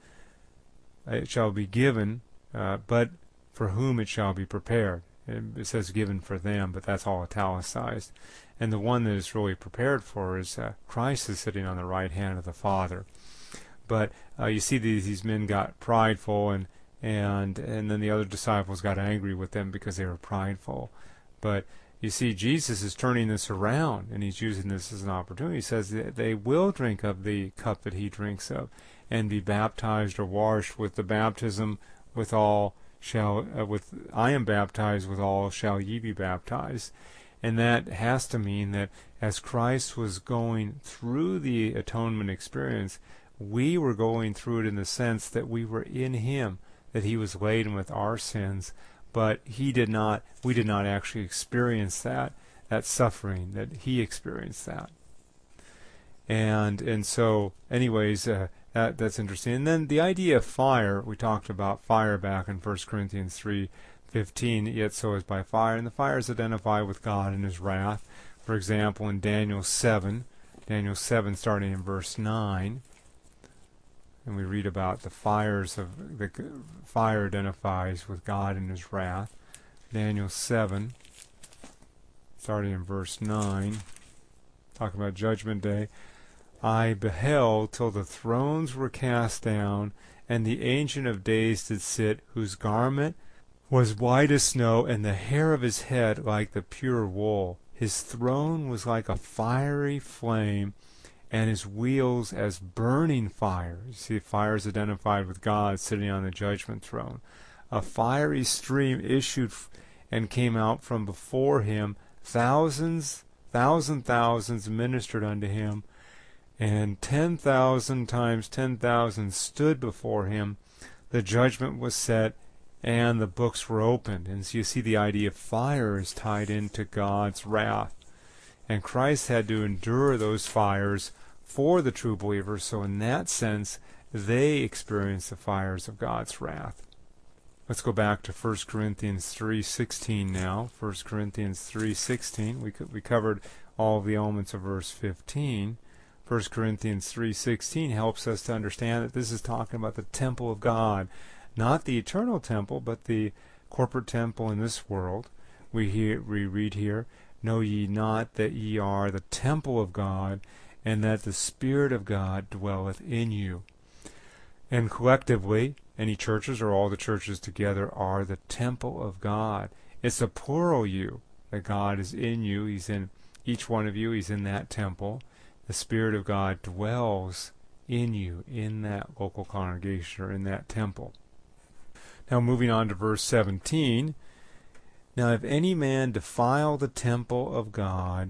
It shall be given, uh, but for whom it shall be prepared." It says given for them, but that's all italicized. And the one that is really prepared for is uh, Christ is sitting on the right hand of the Father. But uh, you see these these men got prideful, and and and then the other disciples got angry with them because they were prideful. But you see, Jesus is turning this around, and he's using this as an opportunity. He says that they will drink of the cup that he drinks of, and be baptized or washed with the baptism with all shall uh, with I am baptized with all shall ye be baptized. And that has to mean that as Christ was going through the atonement experience, we were going through it in the sense that we were in him, that he was laden with our sins, but he did not, we did not actually experience that, that suffering, that he experienced that. And and so, anyways, uh, that that's interesting. And then the idea of fire, we talked about fire back in First Corinthians three fifteen, "Yet so is by fire," and the fire is identified with God and his wrath. For example, in Daniel seven, Daniel seven starting in verse nine, and we read about the fires of, the fire identifies with God and his wrath. Daniel seven, starting in verse nine, talking about Judgment Day. "I beheld till the thrones were cast down, and the Ancient of Days did sit, whose garment was white as snow, and the hair of his head like the pure wool. His throne was like a fiery flame, and his wheels as burning fire." You see, fire is identified with God sitting on the judgment throne. "A fiery stream issued and came out from before him. Thousands, thousand thousands ministered unto him, and ten thousand times ten thousand stood before him. the judgment was set, and the books were opened. And so you see the idea of fire is tied into God's wrath. And Christ had to endure those fires for the true believers, so in that sense, they experienced the fires of God's wrath. Let's go back to First Corinthians three sixteen now. First Corinthians three sixteen. We we covered all of the elements of verse fifteen. First Corinthians three sixteen helps us to understand that this is talking about the temple of God, not the eternal temple, but the corporate temple in this world. We hear, we read here, "Know ye not that ye are the temple of God, and that the Spirit of God dwelleth in you?" And collectively, any churches or all the churches together are the temple of God. It's a plural you, that God is in you. He's in each one of you. He's in that temple. The Spirit of God dwells in you, in that local congregation or in that temple. Now moving on to verse seventeen. "Now if any man defile the temple of God,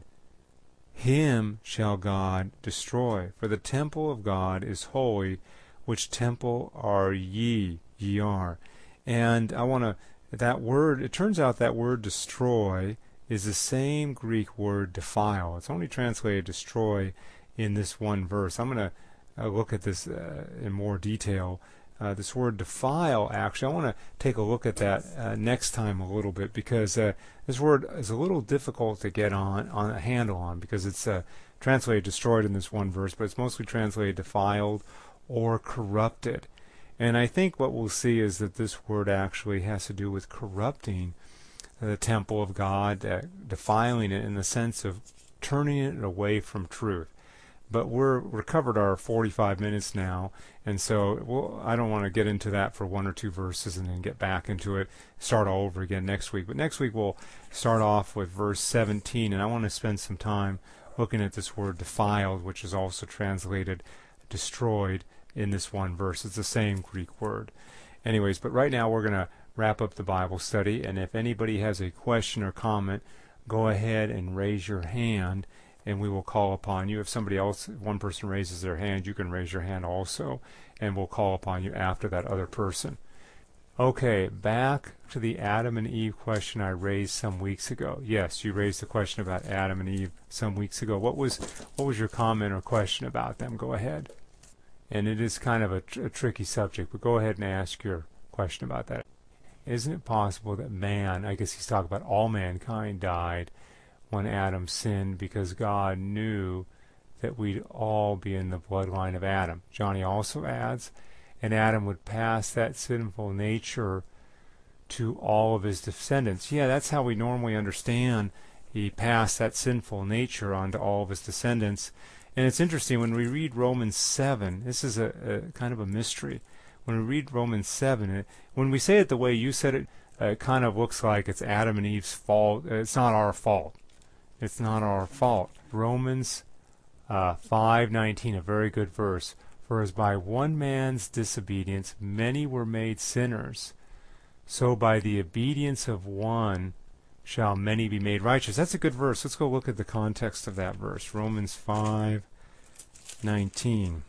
him shall God destroy. For the temple of God is holy, which temple are ye, ye are." And I want to, that word, it turns out that word destroy is the same Greek word defile. It's only translated destroy in this one verse. I'm going to uh, look at this uh, in more detail. Uh, this word defile, actually, I want to take a look at that uh, next time a little bit, because uh, this word is a little difficult to get on, on a handle on, because it's uh, translated destroyed in this one verse, but it's mostly translated defiled or corrupted. And I think what we'll see is that this word actually has to do with corrupting the temple of God, uh, defiling it in the sense of turning it away from truth. But we're we're covered our forty-five minutes now, and so we'll, I don't want to get into that for one or two verses and then get back into it, start all over again next week. But next week we'll start off with verse seventeen, and I want to spend some time looking at this word defiled, which is also translated destroyed in this one verse. It's the same Greek word. Anyways, but right now we're going to wrap up the Bible study, and if anybody has a question or comment, go ahead and raise your hand, and we will call upon you. If somebody else, if one person raises their hand, you can raise your hand also, and we'll call upon you after that other person. Okay, back to the Adam and Eve question I raised some weeks ago. Yes, you raised the question about Adam and Eve some weeks ago. What was what was your comment or question about them? Go ahead. And it is kind of a, tr- a tricky subject, but go ahead and ask your question about that. Isn't it possible that man, I guess he's talking about all mankind, died when Adam sinned because God knew that we'd all be in the bloodline of Adam? Johnny also adds, and Adam would pass that sinful nature to all of his descendants. Yeah, that's how we normally understand he passed that sinful nature on to all of his descendants. And it's interesting, when we read Romans seven, this is a, a kind of a mystery. When we read Romans seven, it, when we say it the way you said it, uh, it kind of looks like it's Adam and Eve's fault. It's not our fault. It's not our fault. Romans uh, five nineteen, a very good verse. "For as by one man's disobedience many were made sinners, so by the obedience of one shall many be made righteous." That's a good verse. Let's go look at the context of that verse. Romans five nineteen.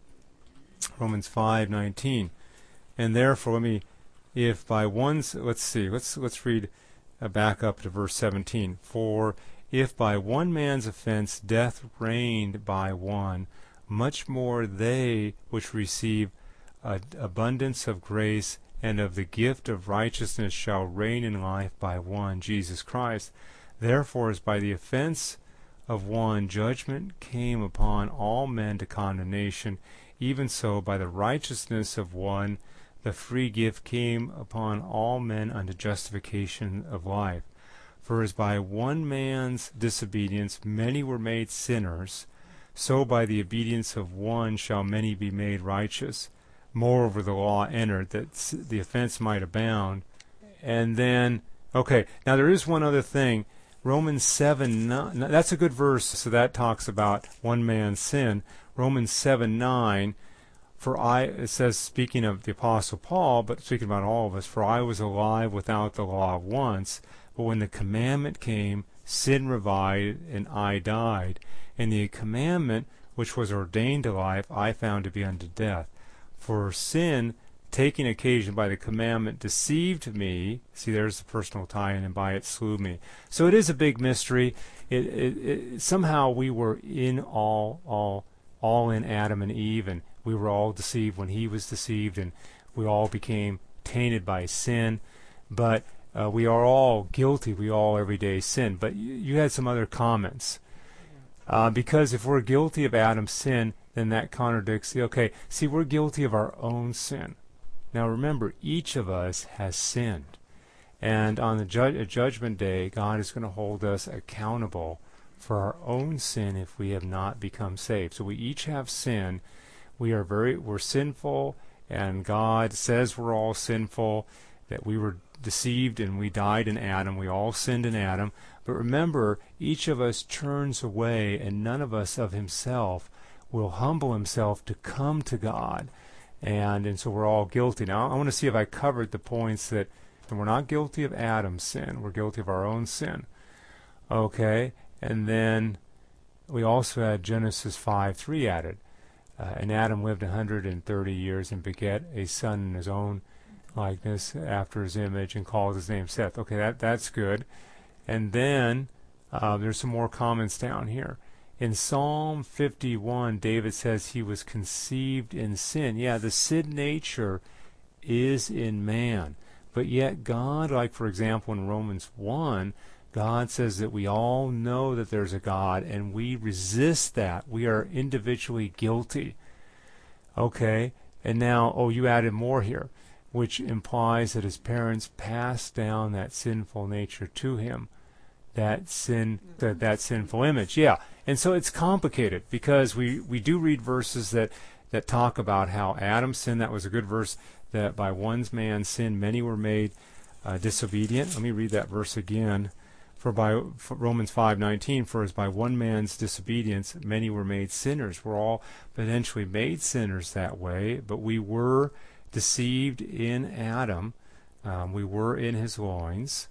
Romans five nineteen. "And therefore," let me, if by one's, let's see, let's let's read uh, back up to verse seventeen. "For if by one man's offense death reigned by one, much more they which receive a, abundance of grace and of the gift of righteousness shall reign in life by one, Jesus Christ. Therefore, as by the offense of one judgment came upon all men to condemnation, even so by the righteousness of one the free gift came upon all men unto justification of life. For as by one man's disobedience many were made sinners, so by the obedience of one shall many be made righteous. Moreover, the law entered that the offense might abound." And then, okay, now there is one other thing. Romans seven nine, that's a good verse, so that talks about one man's sin. Romans seven nine, for I, it says, speaking of the Apostle Paul, but speaking about all of us, "For I was alive without the law once, but when the commandment came, sin revived, and I died. And the commandment which was ordained to life I found to be unto death. For sin, taking occasion by the commandment, deceived me. See, there's the personal tie-in, and by it slew me. So it is a big mystery. It, it, it, somehow we were in all, all, all in Adam and Eve, and we were all deceived when he was deceived, and we all became tainted by sin. But uh, we are all guilty. We all every day sin. But you, you had some other comments. Uh, because if we're guilty of Adam's sin, then that contradicts the, okay, see, we're guilty of our own sin. Now remember, each of us has sinned. And on the ju- judgment day, God is going to hold us accountable for our own sin if we have not become saved. So we each have sin. We are very, we're sinful, and God says we're all sinful, that we were deceived and we died in Adam. We all sinned in Adam. But remember, each of us turns away, and none of us of himself will humble himself to come to God. And and so we're all guilty. Now, I want to see if I covered the points that, and we're not guilty of Adam's sin. We're guilty of our own sin. Okay, and then we also had Genesis five three added. Uh, and Adam lived one hundred thirty years and begat a son in his own likeness after his image and called his name Seth. Okay, that that's good. And then uh, there's some more comments down here. In Psalm fifty-one, David says he was conceived in sin. Yeah, the sin nature is in man. But yet God, like for example in Romans one, God says that we all know that there's a God, and we resist that. We are individually guilty. Okay, and now, oh, you added more here, which implies that his parents passed down that sinful nature to him, that sin, that, that sinful image. Yeah, and so it's complicated because we, we do read verses that, that talk about how Adam sinned. That was a good verse, that by one man's sin many were made uh, disobedient. Let me read that verse again. For by for Romans five nineteen, for as by one man's disobedience many were made sinners. We're all potentially made sinners that way, but we were deceived in Adam. Um, we were in his loins,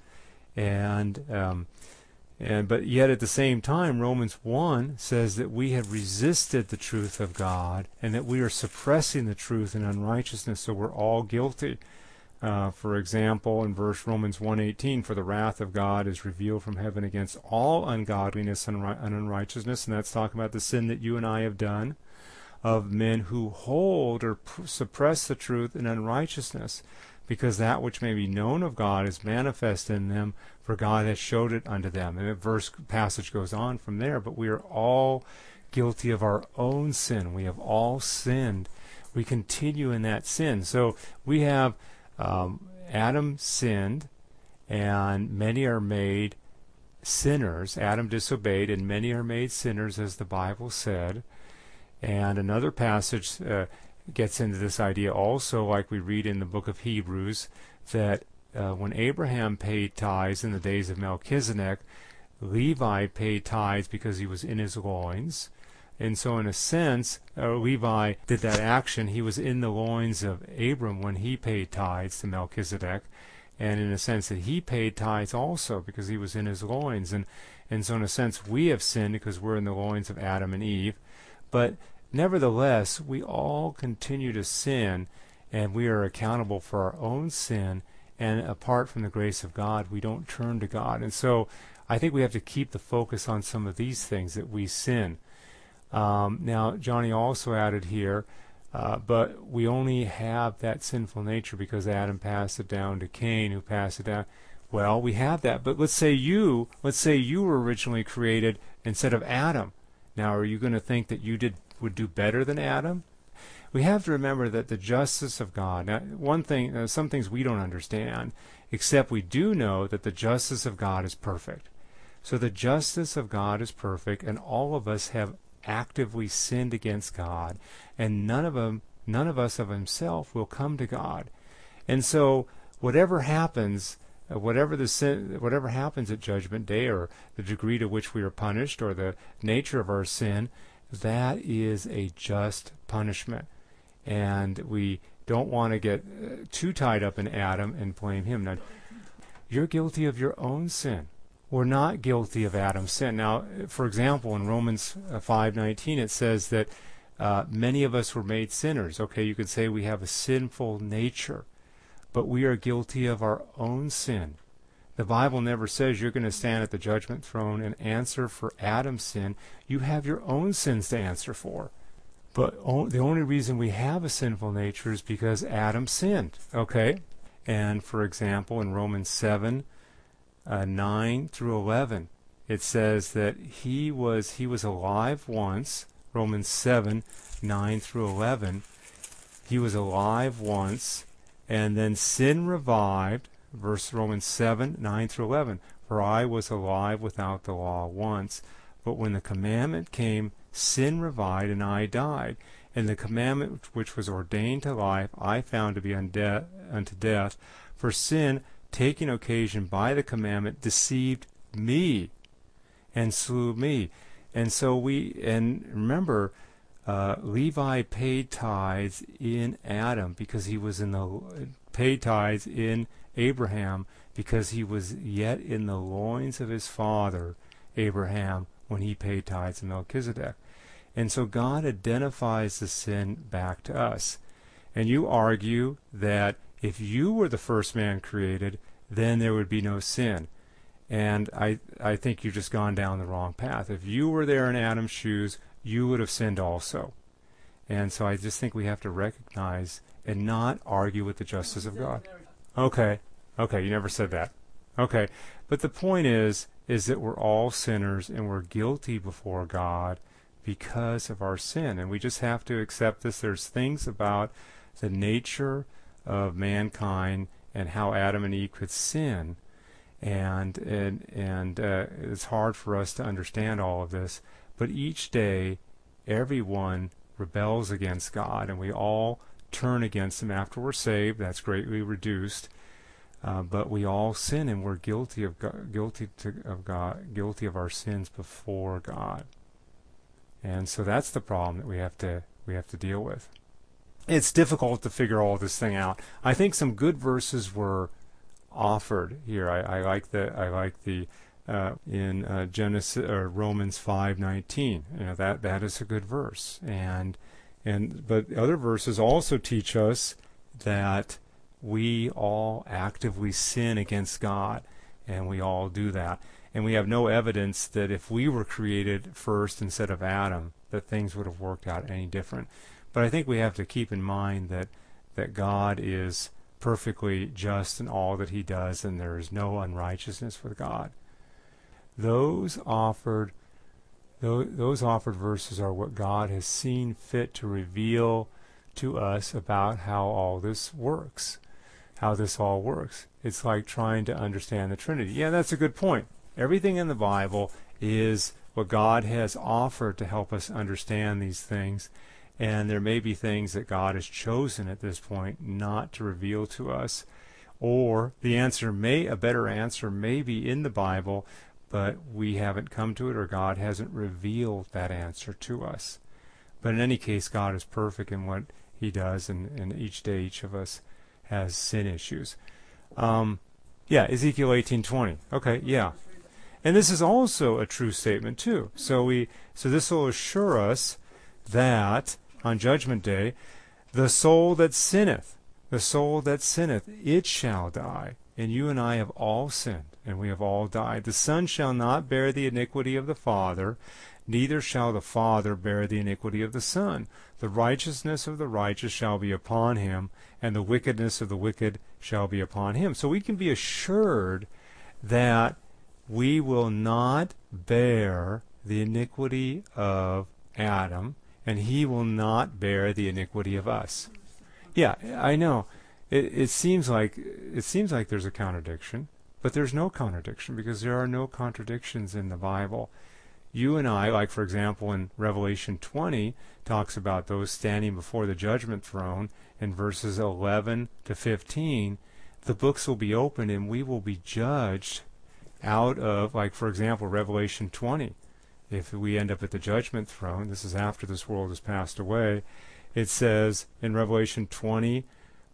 and um, and but yet at the same time, Romans one says that we have resisted the truth of God, and that we are suppressing the truth in unrighteousness. So we're all guilty. Uh, for example, in verse Romans one eighteen, for the wrath of God is revealed from heaven against all ungodliness and, unri- and unrighteousness, and that's talking about the sin that you and I have done, of men who hold or pr- suppress the truth in unrighteousness, because that which may be known of God is manifest in them, for God has showed it unto them. And the verse passage goes on from there, but we are all guilty of our own sin. We have all sinned. We continue in that sin. So we have Um, Adam sinned, and many are made sinners. Adam disobeyed, and many are made sinners, as the Bible said. And another passage uh, gets into this idea also, like we read in the book of Hebrews, that uh, when Abraham paid tithes in the days of Melchizedek, Levi paid tithes because he was in his loins. And so in a sense, uh, Levi did that action. He was in the loins of Abram when he paid tithes to Melchizedek. And in a sense that he paid tithes also because he was in his loins. And, and so in a sense we have sinned because we're in the loins of Adam and Eve. But nevertheless, we all continue to sin, and we are accountable for our own sin. And apart from the grace of God, we don't turn to God. And so I think we have to keep the focus on some of these things, that we sin. Um, now, Johnny also added here, uh, but we only have that sinful nature because Adam passed it down to Cain, who passed it down. Well, we have that, but let's say you, let's say you were originally created instead of Adam. Now, are you going to think that you did would do better than Adam? We have to remember that the justice of God. Now, one thing, uh, some things we don't understand, except we do know that the justice of God is perfect. So the justice of God is perfect, and all of us have actively sinned against God, and none of them, none of us of himself will come to God. And so whatever happens, uh, whatever the sin, whatever happens at Judgment Day, or the degree to which we are punished, or the nature of our sin, that is a just punishment. And we don't want to get uh, too tied up in Adam and blame him. Now, you're guilty of your own sin. We're not guilty of Adam's sin. Now, for example, in Romans five nineteen, it says that Uh, many of us were made sinners. Okay, you could say we have a sinful nature, but we are guilty of our own sin. The Bible never says you're going to stand at the judgment throne and answer for Adam's sin. You have your own sins to answer for. But o- the only reason we have a sinful nature is because Adam sinned. Okay? And for example, in Romans seven, uh, nine through eleven, it says that he was he was alive once. Romans seven, nine through eleven. He was alive once, and then sin revived. Verse Romans seven, nine through eleven. For I was alive without the law once, but when the commandment came, sin revived, and I died. And the commandment which was ordained to life I found to be unde- unto death. For sin, taking occasion by the commandment, deceived me and slew me. And so we, and remember, uh, Levi paid tithes in Adam because he was in the, paid tithes in Abraham because he was yet in the loins of his father, Abraham, when he paid tithes to Melchizedek. And so God identifies the sin back to us. And you argue that if you were the first man created, then there would be no sin. And I, I think you've just gone down the wrong path. If you were there in Adam's shoes, you would have sinned also. And so I just think we have to recognize and not argue with the justice of God. Okay. Okay, you never said that. Okay. But the point is, is that we're all sinners and we're guilty before God because of our sin. And we just have to accept this. There's things about the nature of mankind and how Adam and Eve could sin. And and and uh, it's hard for us to understand all of this. But each day, everyone rebels against God, and we all turn against Him after we're saved. That's greatly reduced. Uh, but we all sin, and we're guilty of God, guilty to, of God, guilty of our sins before God. And so that's the problem that we have to we have to deal with. It's difficult to figure all this thing out. I think some good verses were offered here. I, I like the I like the uh, in uh, Genesis or Romans five nineteen. You know, that that is a good verse. And and but other verses also teach us that we all actively sin against God, and we all do that. And we have no evidence that if we were created first instead of Adam, that things would have worked out any different. But I think we have to keep in mind that that God is perfectly just in all that He does, and there is no unrighteousness with God. Those offered, those, those offered verses are what God has seen fit to reveal to us about how all this works, how this all works. It's like trying to understand the Trinity. Yeah, that's a good point. Everything in the Bible is what God has offered to help us understand these things. And there may be things that God has chosen at this point not to reveal to us. Or the answer may, a better answer may be in the Bible, but we haven't come to it, or God hasn't revealed that answer to us. But in any case, God is perfect in what He does, and, and each day each of us has sin issues. Um, yeah, Ezekiel eighteen twenty. Okay, yeah. And this is also a true statement too. So we, so this will assure us that on Judgment Day, the soul that sinneth, the soul that sinneth, it shall die. And you and I have all sinned, and we have all died. The Son shall not bear the iniquity of the Father, neither shall the Father bear the iniquity of the Son. The righteousness of the righteous shall be upon him, and the wickedness of the wicked shall be upon him. So we can be assured that we will not bear the iniquity of Adam, and he will not bear the iniquity of us. Yeah, I know. It, it seems like it seems like there's a contradiction, but there's no contradiction because there are no contradictions in the Bible. You and I, like for example in Revelation twenty, talks about those standing before the judgment throne in verses eleven to fifteen. The books will be opened and we will be judged out of, like for example, Revelation twenty. If we end up at the judgment throne, this is after this world has passed away, it says in Revelation twenty,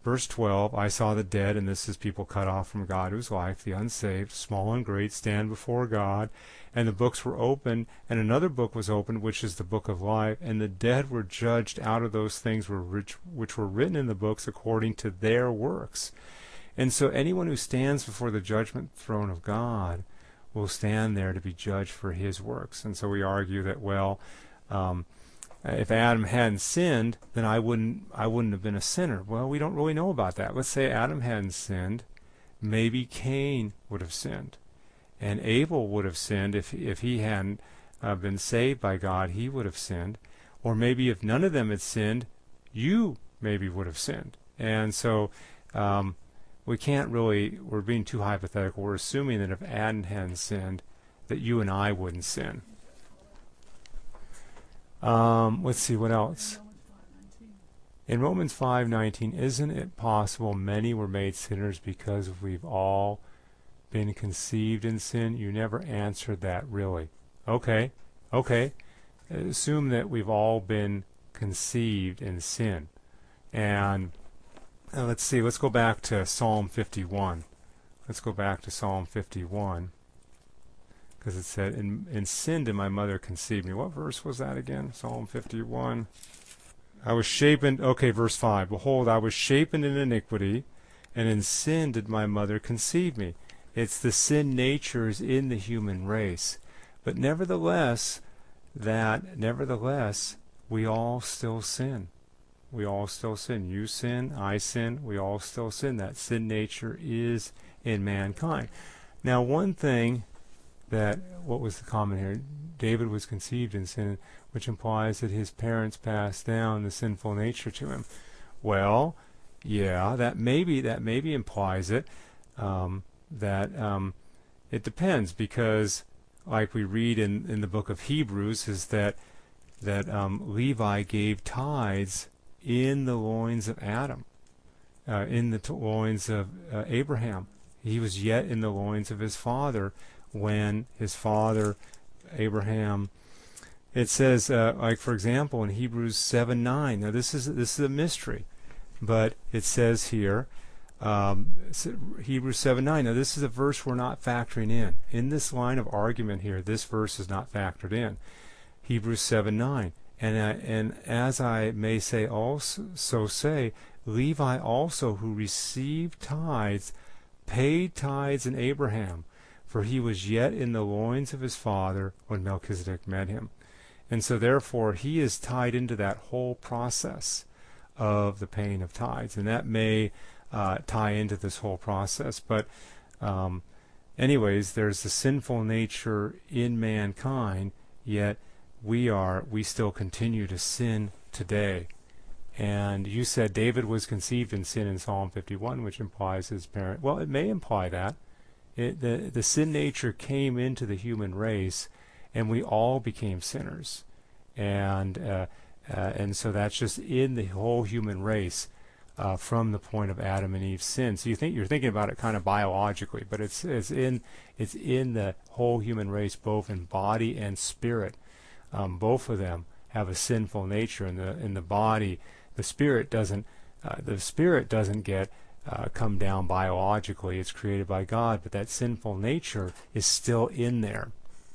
Verse twelve, I saw the dead, and this is people cut off from God whose life, the unsaved, small and great, stand before God, and the books were opened, and another book was opened, which is the book of life, and the dead were judged out of those things which, which were written in the books according to their works. And so anyone who stands before the judgment throne of God will stand there to be judged for his works. And so we argue that, well, um, if Adam hadn't sinned, then I wouldn't I wouldn't have been a sinner. Well, we don't really know about that. Let's say Adam hadn't sinned. Maybe Cain would have sinned. And Abel would have sinned if, if he hadn't uh, been saved by God. He would have sinned. Or maybe if none of them had sinned, you maybe would have sinned. And so um, we can't really, we're being too hypothetical. We're assuming that if Adam hadn't sinned, that you and I wouldn't sin. Um, let's see, what else? In Romans five nineteen, isn't it possible many were made sinners because we've all been conceived in sin? You never answered that, really. Okay, okay. Assume that we've all been conceived in sin. And uh, let's see, let's go back to Psalm fifty-one. Let's go back to Psalm fifty-one. Because it said, in, in sin did my mother conceive me. What verse was that again? Psalm fifty-one. I was shapen, okay, verse five. Behold, I was shapen in iniquity, and in sin did my mother conceive me. It's the sin natures in the human race. But nevertheless, that, nevertheless, we all still sin. We all still sin. You sin, I sin, we all still sin. That sin nature is in mankind. Now, one thing that, what was the comment here? David was conceived in sin, which implies that his parents passed down the sinful nature to him. Well, yeah, that maybe that maybe implies it. Um, that um, it depends, because, like we read in, in the book of Hebrews, is that that um, Levi gave tithes in the loins of Adam, uh, in the t- loins of uh, Abraham. He was yet in the loins of his father when his father Abraham. It says, uh, like for example, in Hebrews seven nine. Now this is this is a mystery, but it says here, um, Hebrews seven nine. Now this is a verse we're not factoring in. In this line of argument here, this verse is not factored in. Hebrews seven nine. And uh, and as I may say also, so say, Levi also, who received tithes, paid tithes in Abraham, for he was yet in the loins of his father when Melchizedek met him. And so therefore he is tied into that whole process of the paying of tithes. And that may uh, tie into this whole process. But um, anyways, there's the sinful nature in mankind, yet we are, we still continue to sin today. And you said David was conceived in sin in Psalm fifty-one, which implies his parent. Well, it may imply that. It, the, the sin nature came into the human race, and we all became sinners. And uh, uh, and so that's just in the whole human race uh, from the point of Adam and Eve's sin. So you think you're thinking about it kind of biologically, but it's it's in it's in the whole human race, both in body and spirit. Um, both of them have a sinful nature. In the in the body, the spirit doesn't uh, the spirit doesn't get uh, come down biologically. It's created by God, but that sinful nature is still in there.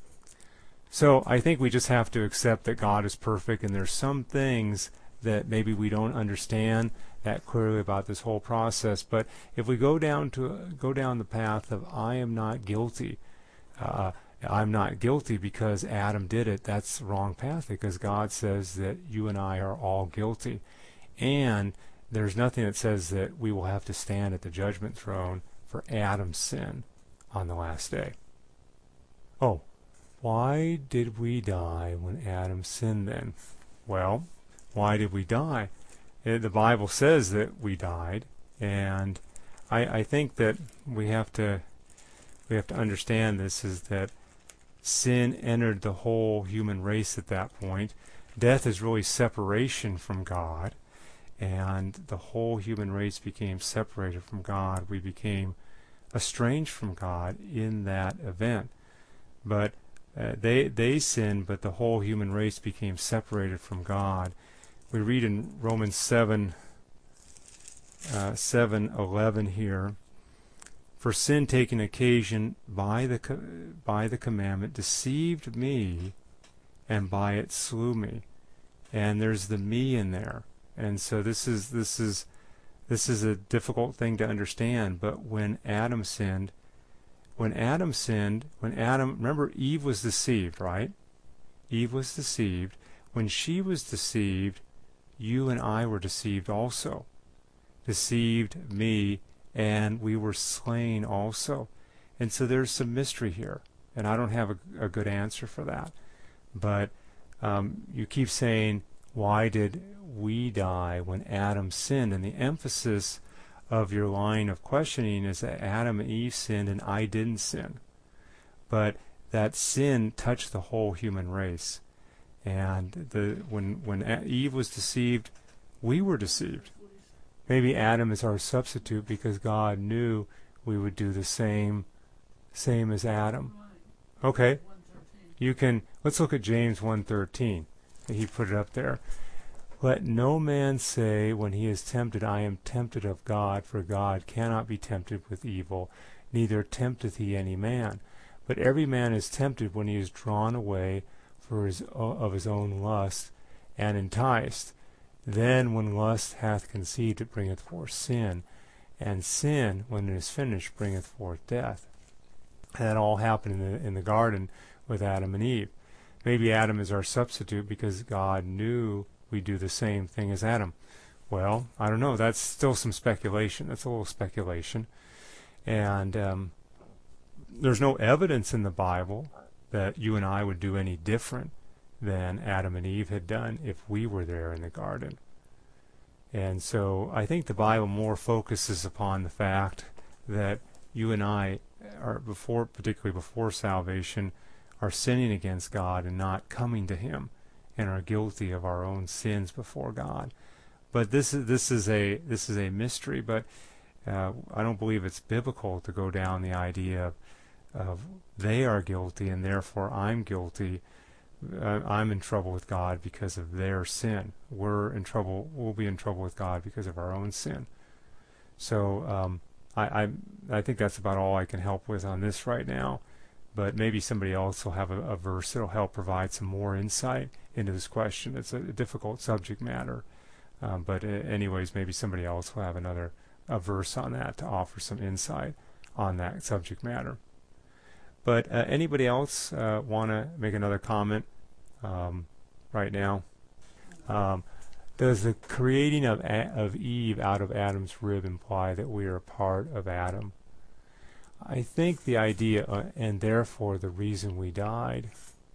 So I think we just have to accept that God is perfect, and there's some things that maybe we don't understand that clearly about this whole process. But if we go down to uh, go down the path of I am not guilty. Uh, I'm not guilty because Adam did it. That's the wrong path, because God says that you and I are all guilty. And there's nothing that says that we will have to stand at the judgment throne for Adam's sin on the last day. Oh, why did we die when Adam sinned then? Well, why did we die? It, the Bible says that we died, and I, I think that we have to we have to understand this, is that sin entered the whole human race at that point. Death is really separation from God, and the whole human race became separated from God. We became estranged from God in that event. But uh, they they sinned, but the whole human race became separated from God. We read in Romans seven, uh, seven eleven here. For sin taking occasion by the co- by the commandment deceived me, and by it slew me. And there's the me in there. And so this is this is this is a difficult thing to understand. But when Adam sinned, when Adam sinned, when Adam, remember Eve was deceived, right? Eve was deceived. When she was deceived, you and I were deceived also. Deceived me, and we were slain also. And so there's some mystery here, and I don't have a, a good answer for that. But um, you keep saying, why did we die when Adam sinned? And the emphasis of your line of questioning is that Adam and Eve sinned and I didn't sin. But that sin touched the whole human race. And the when when Eve was deceived, we were deceived. Maybe Adam is our substitute because God knew we would do the same same as Adam. Okay. You can let's look at James one thirteen. He put it up there. Let no man say when he is tempted, I am tempted of God, for God cannot be tempted with evil, neither tempteth he any man. But every man is tempted when he is drawn away for his, of his own lust, and enticed. Then when lust hath conceived, it bringeth forth sin, and sin, when it is finished, bringeth forth death. And that all happened in the, in the garden with Adam and Eve. Maybe Adam is our substitute because God knew we'd do the same thing as Adam. Well, I don't know. That's still some speculation. That's a little speculation. And um, there's no evidence in the Bible that you and I would do any different than Adam and Eve had done if we were there in the garden. And so I think the Bible more focuses upon the fact that you and I are before, particularly before salvation, are sinning against God and not coming to Him, and are guilty of our own sins before God. But this is this is a this is a mystery. But uh, I don't believe it's biblical to go down the idea of, of they are guilty and therefore I'm guilty. Uh, I'm in trouble with God because of their sin. We're in trouble. We'll be in trouble with God because of our own sin. So um, I, I I think that's about all I can help with on this right now. But maybe somebody else will have a, a verse that will help provide some more insight into this question. It's a, a difficult subject matter. Um, but uh, anyways, maybe somebody else will have another a verse on that to offer some insight on that subject matter. But uh, anybody else uh, want to make another comment um, right now? Um, does the creating of, a- of Eve out of Adam's rib imply that we are a part of Adam? I think the idea, uh, and therefore the reason we died,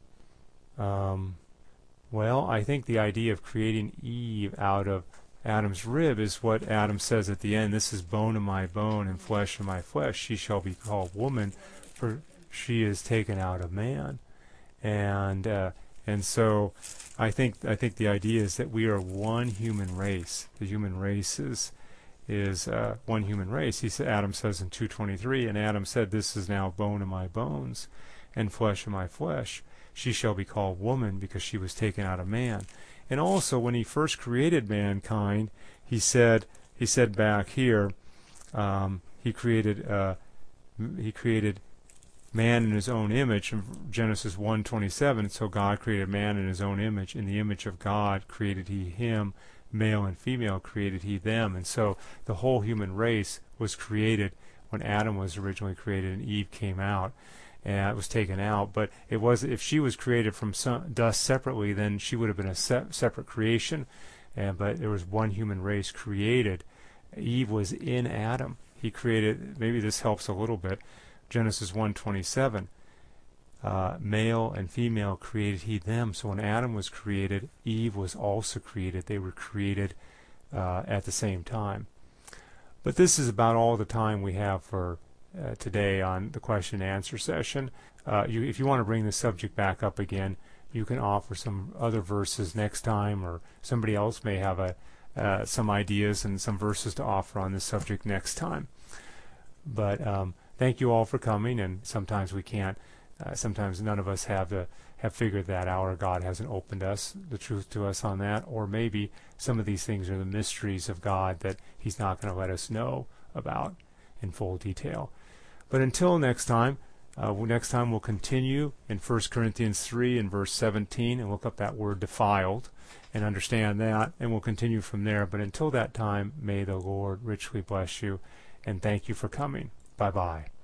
um, well, I think the idea of creating Eve out of Adam's rib is what Adam says at the end. This is bone of my bone and flesh of my flesh. She shall be called woman, for she is taken out of man. And uh, and so I think I think the idea is that we are one human race. The human race is is uh, one human race. He said, Adam says in two twenty-three, and Adam said, this is now bone of my bones and flesh of my flesh. She shall be called woman because she was taken out of man. And also when he first created mankind, he said he said back here, um, he created uh, he created man in his own image. In Genesis one twenty-seven, so God created man in his own image. In the image of God created he him. Male and female created he them. And so the whole human race was created when Adam was originally created and Eve came out and it was taken out. But it was, if she was created from some dust separately, then she would have been a se- separate creation. And but there was one human race created. Eve was in Adam. He created, maybe this helps a little bit, Genesis one twenty-seven. Uh, male and female created he them. So when Adam was created, Eve was also created. They were created uh, at the same time. But this is about all the time we have for uh, today on the question and answer session. Uh, you, if you want to bring the subject back up again, you can offer some other verses next time, or somebody else may have a, uh, some ideas and some verses to offer on this subject next time. But um, thank you all for coming, and sometimes we can't Uh, sometimes none of us have the have figured that out, or God hasn't opened us the truth to us on that, or maybe some of these things are the mysteries of God that He's not going to let us know about in full detail. But until next time, uh, next time we'll continue in First Corinthians three and verse seventeen and look up that word defiled and understand that, and we'll continue from there. But until that time, may the Lord richly bless you, and thank you for coming. Bye-bye.